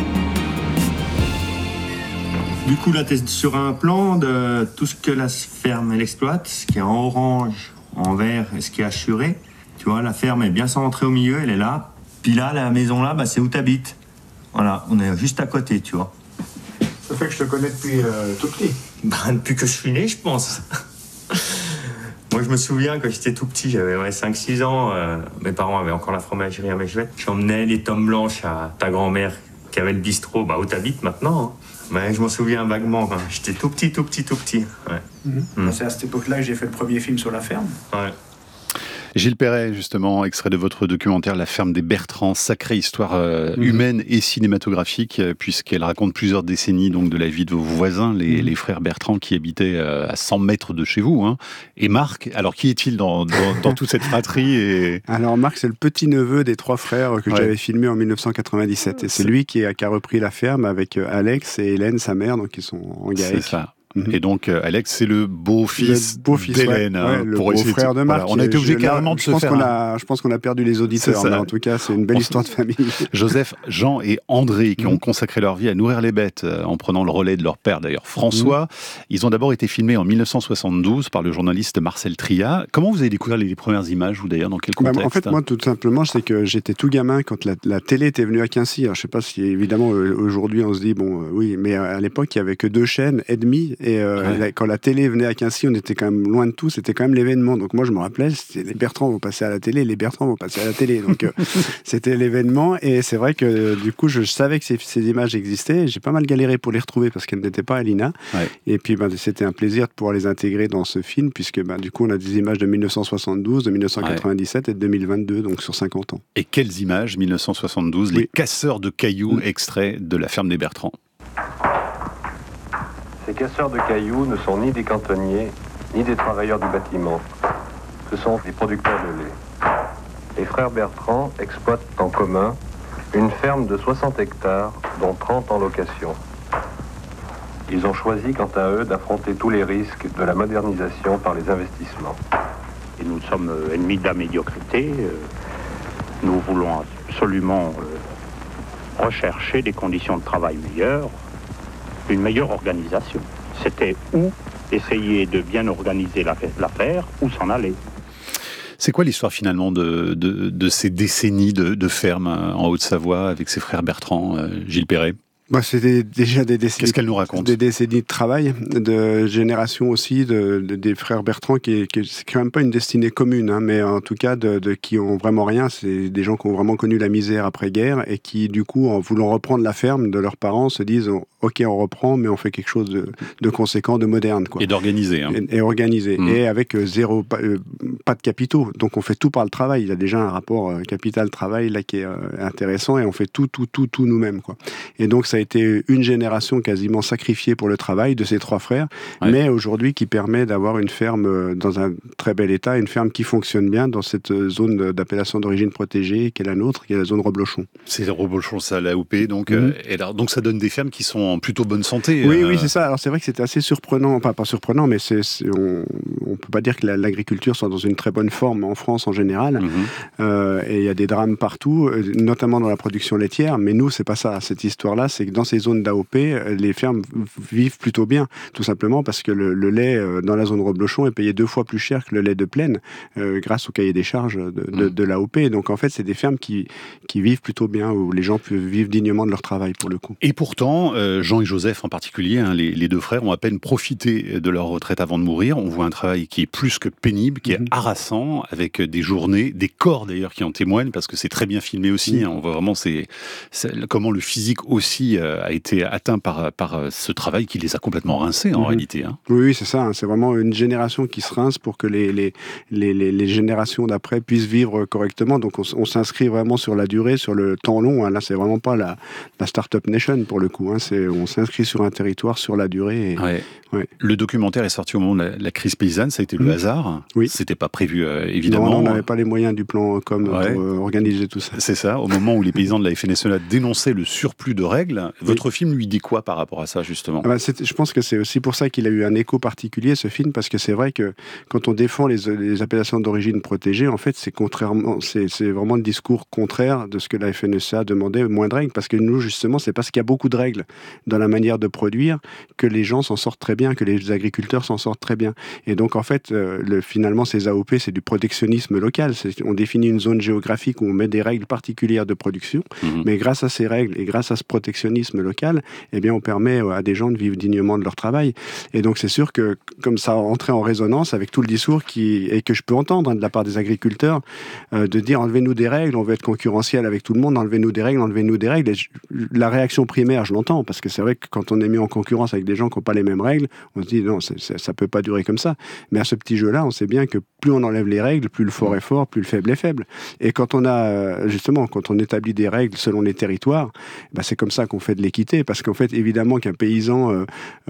Du coup, là, tu es sur un plan de tout ce que la ferme elle exploite, ce qui est en orange, en vert et ce qui est assuré. Tu vois, la ferme est bien centrée au milieu, elle est là. Puis là, la maison là, c'est où tu habites. Voilà, on est juste à côté, tu vois. Ça fait que je te connais depuis tout petit. Depuis que je suis né, je pense. Moi, je me souviens, quand j'étais tout petit, j'avais 5-6 ans, mes parents avaient encore la fromagerie à Mechevette. J'emmenais les tomes blanches à ta grand-mère qui avait le bistrot, où t'habites maintenant. Mais je m'en souviens vaguement, quand j'étais tout petit. Ouais. C'est à cette époque-là que j'ai fait le premier film sur la ferme. Ouais. Gilles Perret, justement, extrait de votre documentaire La ferme des Bertrands, sacrée histoire humaine et cinématographique, puisqu'elle raconte plusieurs décennies donc, de la vie de vos voisins, les frères Bertrand qui habitaient à 100 mètres de chez vous. Hein. Et Marc, alors qui est-il dans toute cette fratrie Alors Marc, c'est le petit-neveu des 3 frères que j'avais filmé en 1997. Et c'est lui qui a repris la ferme avec Alex et Hélène, sa mère, donc ils sont en GAEC. C'est ça. Et donc, Alex, c'est le beau-fils d'Hélène. Le beau-frère de Marc. Voilà, on a été obligé carrément de se faire... Je pense qu'on a perdu les auditeurs, mais en tout cas, c'est une belle histoire de famille. Joseph, Jean et André, qui ont consacré leur vie à nourrir les bêtes, en prenant le relais de leur père, d'ailleurs, François. Ils ont d'abord été filmés en 1972 par le journaliste Marcel Tria. Comment vous avez découvert les premières images, vous d'ailleurs, dans quel contexte? En fait, moi, tout simplement, c'est que j'étais tout gamin quand la télé était venue à Quincy. Alors, je ne sais pas si, évidemment, aujourd'hui, on se dit, oui, mais à l'époque, il n'y avait que 2 chaînes et demie, et quand la télé venait à Quincy, on était quand même loin de tout, c'était quand même l'événement. Donc moi, je me rappelais, les Bertrands vont passer à la télé, les Bertrands vont passer à la télé. Donc c'était l'événement. Et c'est vrai que du coup, je savais que ces images existaient. J'ai pas mal galéré pour les retrouver parce qu'elles n'étaient pas à l'INA. Ouais. Et puis, c'était un plaisir de pouvoir les intégrer dans ce film, puisque du coup, on a des images de 1972, de 1997 et de 2022, donc sur 50 ans. Et quelles images, 1972, les casseurs de cailloux extraits de La ferme des Bertrands. Ces casseurs de cailloux ne sont ni des cantonniers, ni des travailleurs du bâtiment. Ce sont des producteurs de lait. Les frères Bertrand exploitent en commun une ferme de 60 hectares, dont 30 en location. Ils ont choisi, quant à eux, d'affronter tous les risques de la modernisation par les investissements. Et nous sommes ennemis de la médiocrité. Nous voulons absolument rechercher des conditions de travail meilleures, une meilleure organisation. C'était ou essayer de bien organiser l'affaire ou s'en aller. C'est quoi l'histoire finalement de ces décennies de ferme en Haute-Savoie avec ses frères Bertrand, Gilles Perret? C'était déjà des décennies. Qu'est-ce qu'elle nous raconte? Des décennies de travail, de génération aussi, des frères Bertrand, qui c'est quand même pas une destinée commune, hein, mais en tout cas qui ont vraiment rien. C'est des gens qui ont vraiment connu la misère après-guerre et qui, du coup, en voulant reprendre la ferme de leurs parents, se disent ok, on reprend, mais on fait quelque chose de conséquent, de moderne, quoi. Et d'organisé. Hein. Et organisé. Et avec zéro, pas de capitaux. Donc on fait tout par le travail. Il y a déjà un rapport capital-travail là qui est intéressant et on fait tout nous-mêmes, quoi. Et donc ça a été une génération quasiment sacrifiée pour le travail de ces 3 frères, mais aujourd'hui qui permet d'avoir une ferme dans un très bel état, une ferme qui fonctionne bien dans cette zone d'appellation d'origine protégée qui est la nôtre, qui est la zone Reblochon. C'est Reblochon, ça, l'AOP, donc, et alors, donc ça donne des fermes qui sont en plutôt bonne santé. Oui, c'est ça. Alors c'est vrai que c'était assez surprenant, enfin pas surprenant, mais on peut pas dire que l'agriculture soit dans une très bonne forme en France en général, et il y a des drames partout, notamment dans la production laitière, mais nous c'est pas ça. Cette histoire-là, c'est que dans ces zones d'AOP, les fermes vivent plutôt bien, tout simplement parce que le lait dans la zone Reblochon est payé 2 fois plus cher que le lait de plaine, grâce au cahier des charges de l'AOP. Donc en fait, c'est des fermes qui vivent plutôt bien, où les gens peuvent vivre dignement de leur travail, pour le coup. Et pourtant, Jean et Joseph en particulier, hein, les 2 frères ont à peine profité de leur retraite avant de mourir. On voit un travail qui est plus que pénible, qui est harassant, avec des journées, des corps d'ailleurs qui en témoignent, parce que c'est très bien filmé aussi. Hein. On voit vraiment comment le physique aussi a été atteint par ce travail qui les a complètement rincés en réalité. Hein. Oui, c'est ça. Hein. C'est vraiment une génération qui se rince pour que les générations d'après puissent vivre correctement. Donc on s'inscrit vraiment sur la durée, sur le temps long. Hein. Là, c'est vraiment pas la Startup Nation pour le coup. Hein. On s'inscrit sur un territoire, sur la durée. Le documentaire est sorti au moment de la crise paysanne. Ça a été le hasard. Oui. C'était pas prévu, évidemment. Non, on n'avait pas les moyens du plan com pour organiser tout ça. C'est ça. Au moment où les paysans de la FNSEA dénonçaient le surplus de règles, votre film lui dit quoi par rapport à ça, justement? Je pense que c'est aussi pour ça qu'il a eu un écho particulier, ce film, parce que c'est vrai que quand on défend les appellations d'origine protégée, en fait, c'est vraiment le discours contraire de ce que la FNSEA demandait, moins de règles, parce que nous, justement, c'est parce qu'il y a beaucoup de règles dans la manière de produire que les gens s'en sortent très bien, que les agriculteurs s'en sortent très bien. Et donc, en fait, finalement, ces AOP, c'est du protectionnisme local. On définit une zone géographique où on met des règles particulières de production, mais grâce à ces règles et grâce à ce protectionnisme organisme local, eh bien, on permet à des gens de vivre dignement de leur travail. Et donc, c'est sûr que, comme ça entrait en résonance avec tout le discours et que je peux entendre de la part des agriculteurs, de dire enlevez-nous des règles, on veut être concurrentiel avec tout le monde, enlevez-nous des règles. Et la réaction primaire, je l'entends, parce que c'est vrai que quand on est mis en concurrence avec des gens qui n'ont pas les mêmes règles, on se dit non, ça peut pas durer comme ça. Mais à ce petit jeu-là, on sait bien que plus on enlève les règles, plus le fort est fort, plus le faible est faible. Et quand on a, justement, quand on établit des règles selon les territoires, c'est comme ça qu'on fait de l'équité, parce qu'en fait, évidemment qu'un paysan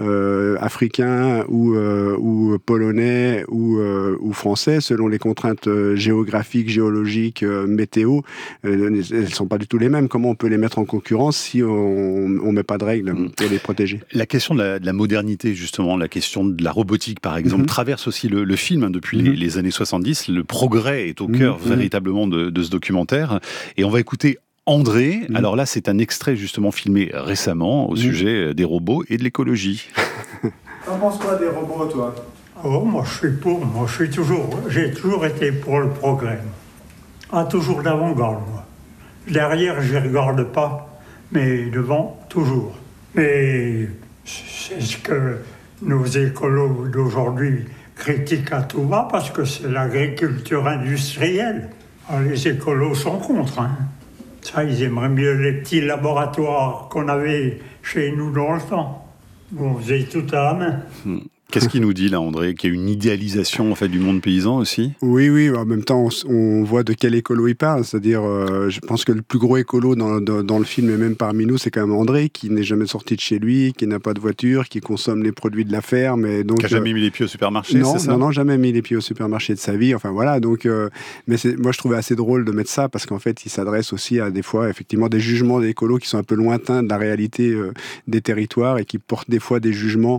africain ou polonais ou français, selon les contraintes géographiques, géologiques, météo, elles sont pas du tout les mêmes. Comment on peut les mettre en concurrence si on met pas de règles pour les protéger? La question de la modernité, justement, la question de la robotique, par exemple, traverse aussi le film depuis les années 70. Le progrès est au cœur véritablement de ce documentaire. Et on va écouter André. Alors là, c'est un extrait justement filmé récemment au sujet des robots et de l'écologie. T'en penses quoi des robots, toi? Oh, moi je suis pour. J'ai toujours été pour le progrès. Toujours d'avant-garde, moi. Derrière, je ne regarde pas, mais devant, toujours. Mais c'est ce que nos écolos d'aujourd'hui critiquent à tout va, parce que c'est l'agriculture industrielle. Les écolos sont contre. Ça, ils aimeraient mieux les petits laboratoires qu'on avait chez nous dans le temps, où on faisait tout à la main. Qu'est-ce qu'il nous dit là, André? Qu'il y a une idéalisation en fait du monde paysan aussi? Oui. En même temps, on voit de quel écolo il parle. C'est-à-dire, je pense que le plus gros écolo dans le film, et même parmi nous, c'est quand même André, qui n'est jamais sorti de chez lui, qui n'a pas de voiture, qui consomme les produits de la ferme. Et donc, qui n'a jamais mis les pieds au supermarché, c'est ça? Non, jamais mis les pieds au supermarché de sa vie. Enfin voilà. Donc, mais moi, je trouvais assez drôle de mettre ça parce qu'en fait, il s'adresse aussi à des fois, effectivement, des jugements d'écolos qui sont un peu lointains de la réalité des territoires et qui portent des fois des jugements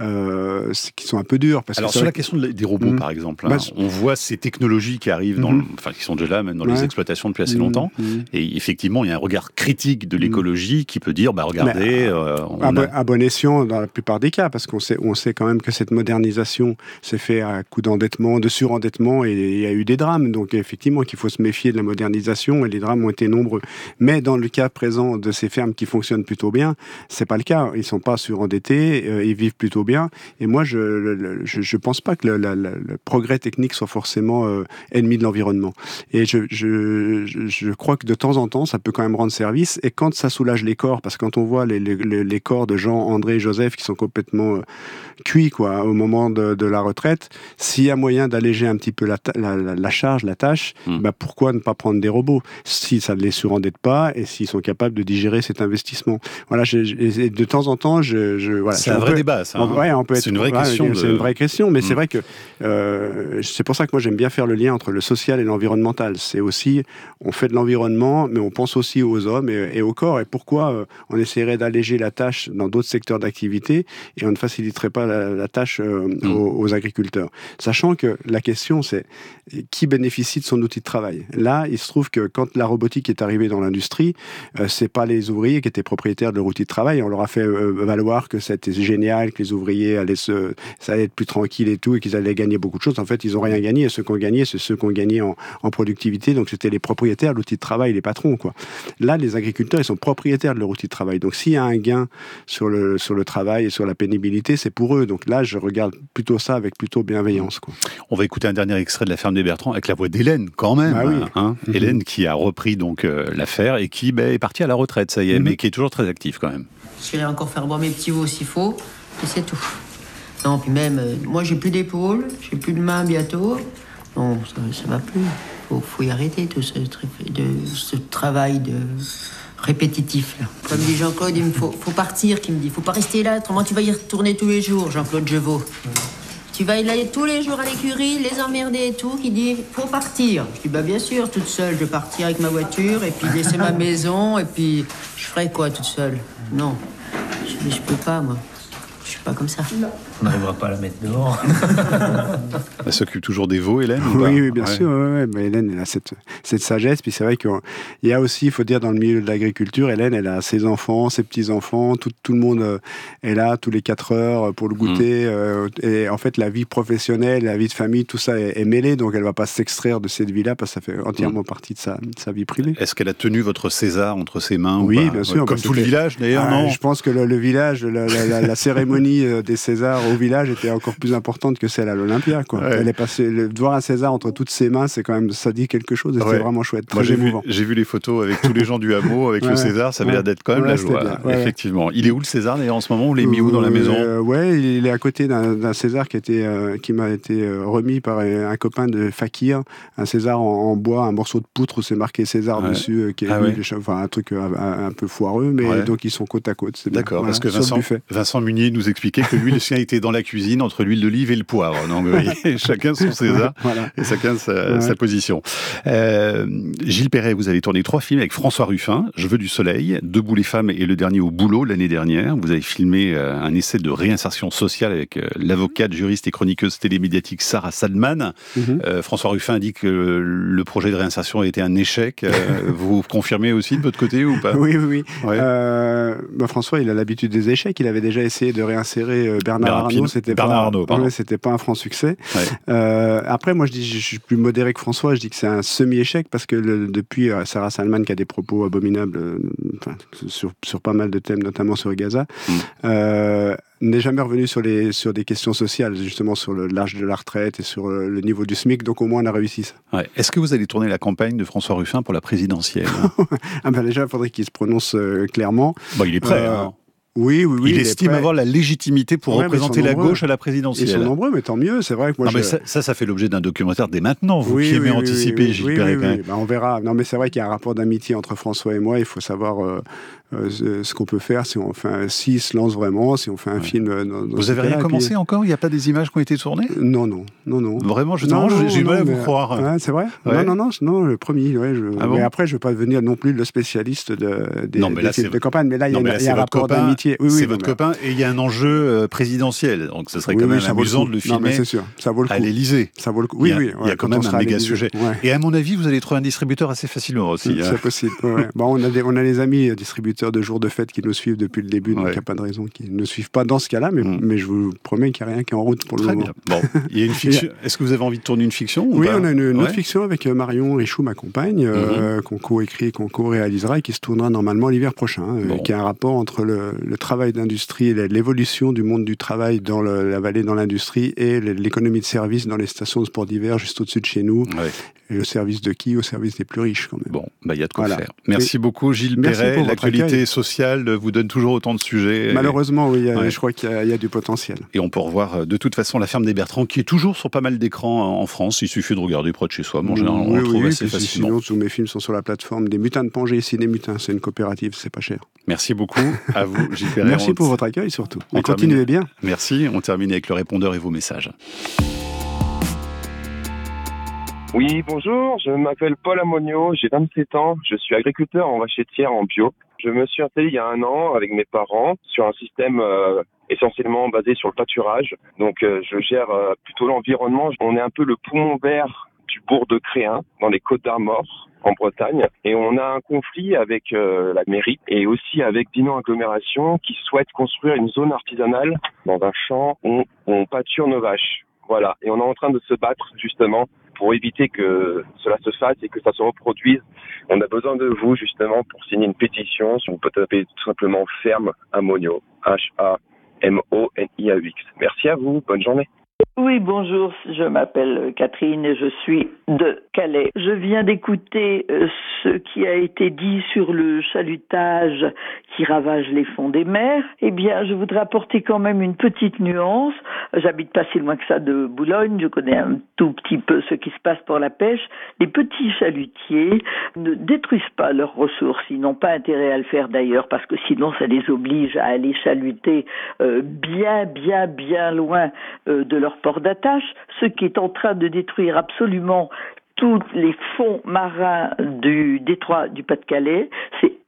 qui sont un peu durs. Alors sur la question des robots, par exemple, on voit ces technologies qui arrivent, qui sont déjà là, même dans les exploitations depuis assez longtemps, et effectivement, il y a un regard critique de l'écologie qui peut dire, regardez... à bon escient dans la plupart des cas, parce qu'on sait quand même que cette modernisation s'est faite à coup d'endettement, de surendettement, et il y a eu des drames. Donc effectivement, qu'il faut se méfier de la modernisation, et les drames ont été nombreux. Mais dans le cas présent de ces fermes qui fonctionnent plutôt bien, c'est pas le cas. Ils sont pas surendettés, ils vivent plutôt bien. Et moi, je pense pas que le progrès technique soit forcément ennemi de l'environnement. Et je crois que de temps en temps, ça peut quand même rendre service. Et quand ça soulage les corps, parce que quand on voit les corps de Jean, André et Joseph qui sont complètement cuits au moment de la retraite, s'il y a moyen d'alléger un petit peu la charge, la tâche, pourquoi ne pas prendre des robots si ça ne les surendette pas et s'ils sont capables de digérer cet investissement. Voilà, de temps en temps, voilà. C'est un vrai débat, ça. C'est une vraie question. C'est une vraie question, mais c'est vrai que c'est pour ça que moi j'aime bien faire le lien entre le social et l'environnemental. C'est aussi, on fait de l'environnement, mais on pense aussi aux hommes et au corps. Et pourquoi on essaierait d'alléger la tâche dans d'autres secteurs d'activité et on ne faciliterait pas la tâche aux agriculteurs? Sachant que la question, c'est qui bénéficie de son outil de travail. Là, il se trouve que quand la robotique est arrivée dans l'industrie, c'est pas les ouvriers qui étaient propriétaires de leur outil de travail. On leur a fait valoir que c'était génial, que les ouvriers ça allait être plus tranquille et tout, et qu'ils allaient gagner beaucoup de choses. En fait, ils n'ont rien gagné, et ceux qui ont gagné, c'est ceux qui ont gagné en productivité, donc c'était les propriétaires de l'outil de travail, les patrons, quoi. Là, les agriculteurs, ils sont propriétaires de leur outil de travail, donc s'il y a un gain sur le travail et sur la pénibilité, c'est pour eux. Donc là, je regarde plutôt ça avec plutôt bienveillance, quoi. On va écouter un dernier extrait de La ferme des Bertrands, avec la voix d'Hélène, quand même. Hélène qui a repris donc l'affaire, et qui est partie à la retraite, ça y est, mais qui est toujours très active, quand même. Je vais encore faire boire mes petits veaux s'il faut, et c'est tout. Non, puis même, moi j'ai plus d'épaule, j'ai plus de main bientôt. Non, ça va plus. Faut y arrêter tout ce travail répétitif là. Comme dit Jean-Claude, il me faut partir, qui me dit. Faut pas rester là, autrement tu vas y retourner tous les jours, Jean-Claude Jevaux. Tu vas y aller tous les jours à l'écurie, les emmerder et tout, qui dit faut partir. Je dis bien sûr, toute seule, je vais partir avec ma voiture et puis laisser ma maison et puis je ferai quoi toute seule? Non, je peux pas moi. Je suis pas comme ça. Non. On n'arrivera pas à la mettre dehors. Elle s'occupe toujours des veaux, Hélène, ou pas? Oui, bien sûr. Ouais. Mais Hélène, elle a cette sagesse. Puis c'est vrai qu'il y a aussi, il faut dire, dans le milieu de l'agriculture, Hélène, elle a ses enfants, ses petits-enfants, tout le monde est là tous les 4 heures pour le goûter. Et en fait, la vie professionnelle, la vie de famille, tout ça est mêlé. Donc, elle ne va pas s'extraire de cette vie-là parce que ça fait entièrement partie de sa vie privée. Est-ce qu'elle a tenu votre César entre ses mains? Oui, ou pas? bien sûr. Comme tout le village, d'ailleurs, non? Je pense que le village, la cérémonie des Césars au village était encore plus importante que celle à l'Olympia, quoi. Ouais. Elle est passée, de voir un César entre toutes ses mains, c'est quand même, ça dit quelque chose et c'est vraiment chouette, très émouvant. J'ai vu les photos avec tous les gens du hameau, avec le César, ça avait l'air d'être quand même la joie. Effectivement. Il est où le César d'ailleurs en ce moment? Vous l'avez mis où dans la maison? Il est à côté d'un César qui m'a été remis par un copain de Fakir, un César en bois, un morceau de poutre où c'est marqué César dessus, qui est un truc un peu foireux, mais donc ils sont côte à côte. D'accord, parce que Vincent Munier nous expliquait que lui, le sien était dans la cuisine entre l'huile d'olive et le poivre. Donc, vous voyez, chacun son César et chacun sa position. Gilles Perret, vous avez tourné 3 films avec François Ruffin, Je veux du soleil, Debout les femmes et le dernier Au boulot l'année dernière. Vous avez filmé un essai de réinsertion sociale avec l'avocate, juriste et chroniqueuse télémédiatique Sarah Sadman. François Ruffin a dit que le projet de réinsertion a été un échec. Vous confirmez aussi de votre côté ou pas? Oui. François, il a l'habitude des échecs. Il avait déjà essayé de réinsérer Bernard Arnault. C'était pas un franc succès. Après, moi, je suis plus modéré que François. Je dis que c'est un semi-échec parce que depuis Sarah Salman, qui a des propos abominables sur pas mal de thèmes, notamment sur Gaza, n'est jamais revenu sur des questions sociales, justement sur l'âge de la retraite et sur le niveau du SMIC. Donc au moins, on a réussi ça. Est-ce que vous allez tourner la campagne de François Ruffin pour la présidentielle? Déjà, il faudrait qu'il se prononce clairement. Il est prêt. Oui. Il estime avoir la légitimité pour représenter la gauche à la présidentielle. Ils sont nombreux, mais tant mieux. C'est vrai que moi. Ça fait l'objet d'un documentaire dès maintenant. Vous qui aimez anticiper, Gilles Perret. On verra. Non, mais c'est vrai qu'il y a un rapport d'amitié entre François et moi. Il faut savoir ce qu'on peut faire s'il se lance vraiment, si on fait un film. Vous avez rien commencé encore? Il n'y a pas des images qui ont été tournées? Non. Vraiment, j'ai du mal à vous croire. C'est vrai? Non, le premier. Mais après, je ne veux pas devenir non plus le spécialiste des films de campagne. Mais là, il y a un rapport d'amitié. C'est votre copain et il y a un enjeu présidentiel. Donc, ce serait quand même amusant de le filmer à l'Élysée. Ça vaut le coup. Il y a quand même un méga sujet. Et à mon avis, vous allez trouver un distributeur assez facilement aussi. C'est possible. On a des amis distributeurs de jours de fête qui nous suivent depuis le début, donc il n'y a pas de raison qu'ils ne suivent pas dans ce cas-là, mais je vous promets qu'il n'y a rien qui est en route pour le moment. Bon, il y a une fiction. Est-ce que vous avez envie de tourner une fiction ou pas? On a une autre fiction avec Marion Richoux, ma compagne, qu'on co-écrit, qu'on co-réalisera et qui se tournera normalement l'hiver prochain, qui a un rapport entre le travail d'industrie et l'évolution du monde du travail dans la vallée, dans l'industrie, et l'économie de service dans les stations de sport d'hiver juste au-dessus de chez nous. Et le service de qui? Au service des plus riches, quand même. Bon, il y a de quoi faire. Merci beaucoup, Gilles Perret. L'actualité sociale vous donne toujours autant de sujets. Malheureusement, oui, je crois qu'il y a du potentiel. Et on peut revoir de toute façon La Ferme des Bertrands, qui est toujours sur pas mal d'écrans en France. Il suffit de regarder près de chez soi. En général, on le trouve assez facilement. Sinon, tous mes films sont sur la plateforme des Mutins de Pangée, Ciné Mutin. C'est une coopérative, c'est pas cher. Merci beaucoup à vous, Gilles Perret. Merci pour votre accueil, surtout. Et continuez bien. Merci. On termine avec le répondeur et vos messages. Oui, bonjour, je m'appelle Paul Amonio, j'ai 27 ans, je suis agriculteur en vache laitière en bio. Je me suis installé il y a 1 an avec mes parents sur un système essentiellement basé sur le pâturage. Donc je gère plutôt l'environnement. On est un peu le poumon vert du bourg de Créhin, dans les Côtes d'Armor, en Bretagne. Et on a un conflit avec la mairie et aussi avec Dinan Agglomération qui souhaite construire une zone artisanale dans un champ où on pâture nos vaches. Voilà, et on est en train de se battre justement pour éviter que cela se fasse et que ça se reproduise. On a besoin de vous justement pour signer une pétition. Vous pouvez taper tout simplement Ferme Amonio, HAMONIAUX. Merci à vous, bonne journée. Oui, bonjour, je m'appelle Catherine et je suis de Calais. Je viens d'écouter ce qui a été dit sur le chalutage qui ravage les fonds des mers. Eh bien, je voudrais apporter quand même une petite nuance. J'habite pas si loin que ça de Boulogne, je connais un tout petit peu ce qui se passe pour la pêche. Les petits chalutiers ne détruisent pas leurs ressources, ils n'ont pas intérêt à le faire d'ailleurs, parce que sinon ça les oblige à aller chaluter bien loin de leur port d'attache, ce qui est en train de détruire absolument tous les fonds marins du détroit du Pas-de-Calais. C'est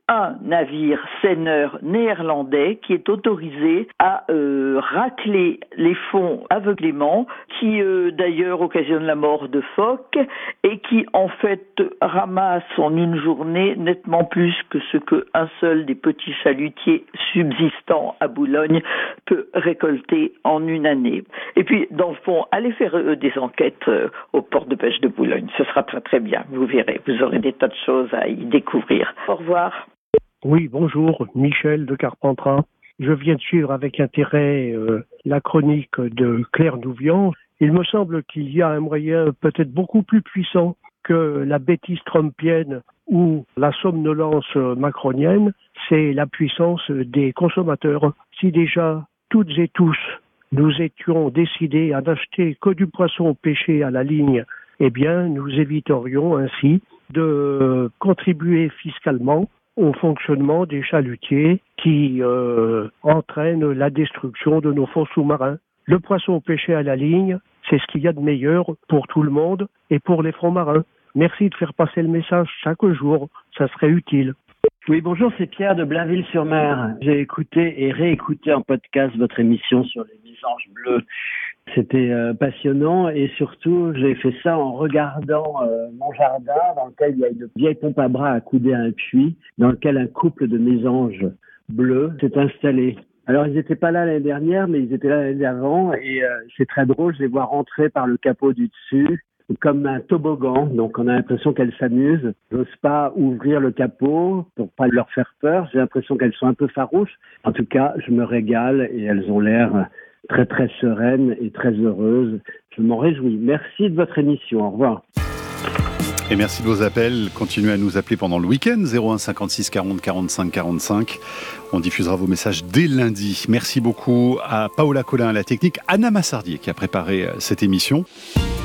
un navire seineur néerlandais qui est autorisé à racler les fonds aveuglément, qui d'ailleurs occasionne la mort de phoques et qui en fait ramasse en une journée nettement plus que ce qu'un seul des petits chalutiers subsistants à Boulogne peut récolter en une année. Et puis dans le fond, allez faire des enquêtes au port de pêche de Boulogne, ce sera très très bien, vous verrez, vous aurez des tas de choses à y découvrir. Au revoir. Oui, bonjour, Michel de Carpentras. Je viens de suivre avec intérêt la chronique de Claire Nouvian. Il me semble qu'il y a un moyen peut-être beaucoup plus puissant que la bêtise trumpienne ou la somnolence macronienne, c'est la puissance des consommateurs. Si déjà, toutes et tous, nous étions décidés à n'acheter que du poisson pêché à la ligne, eh bien, nous éviterions ainsi de contribuer fiscalement au fonctionnement des chalutiers qui entraînent la destruction de nos fonds sous-marins. Le poisson pêché à la ligne, c'est ce qu'il y a de meilleur pour tout le monde et pour les fonds marins. Merci de faire passer le message chaque jour, ça serait utile. Oui, bonjour, c'est Pierre de Blainville-sur-Mer. J'ai écouté et réécouté en podcast votre émission sur les mésanges bleus. C'était passionnant et surtout, j'ai fait ça en regardant mon jardin dans lequel il y a une vieille pompe à bras accoudée à un puits dans lequel un couple de mésanges bleus s'est installé. Alors, ils n'étaient pas là l'année dernière, mais ils étaient là l'année d'avant et c'est très drôle, je les vois rentrer par le capot du dessus comme un toboggan, donc on a l'impression qu'elles s'amusent. J'ose pas ouvrir le capot pour pas leur faire peur, j'ai l'impression qu'elles sont un peu farouches. En tout cas, je me régale et elles ont l'air très très sereines et très heureuses. Je m'en réjouis. Merci de votre émission, au revoir. Et merci de vos appels. Continuez à nous appeler pendant le week-end, 01 56 40 45 45. On diffusera vos messages dès lundi. Merci beaucoup à Paola Collin à la technique, Anna Massardier qui a préparé cette émission.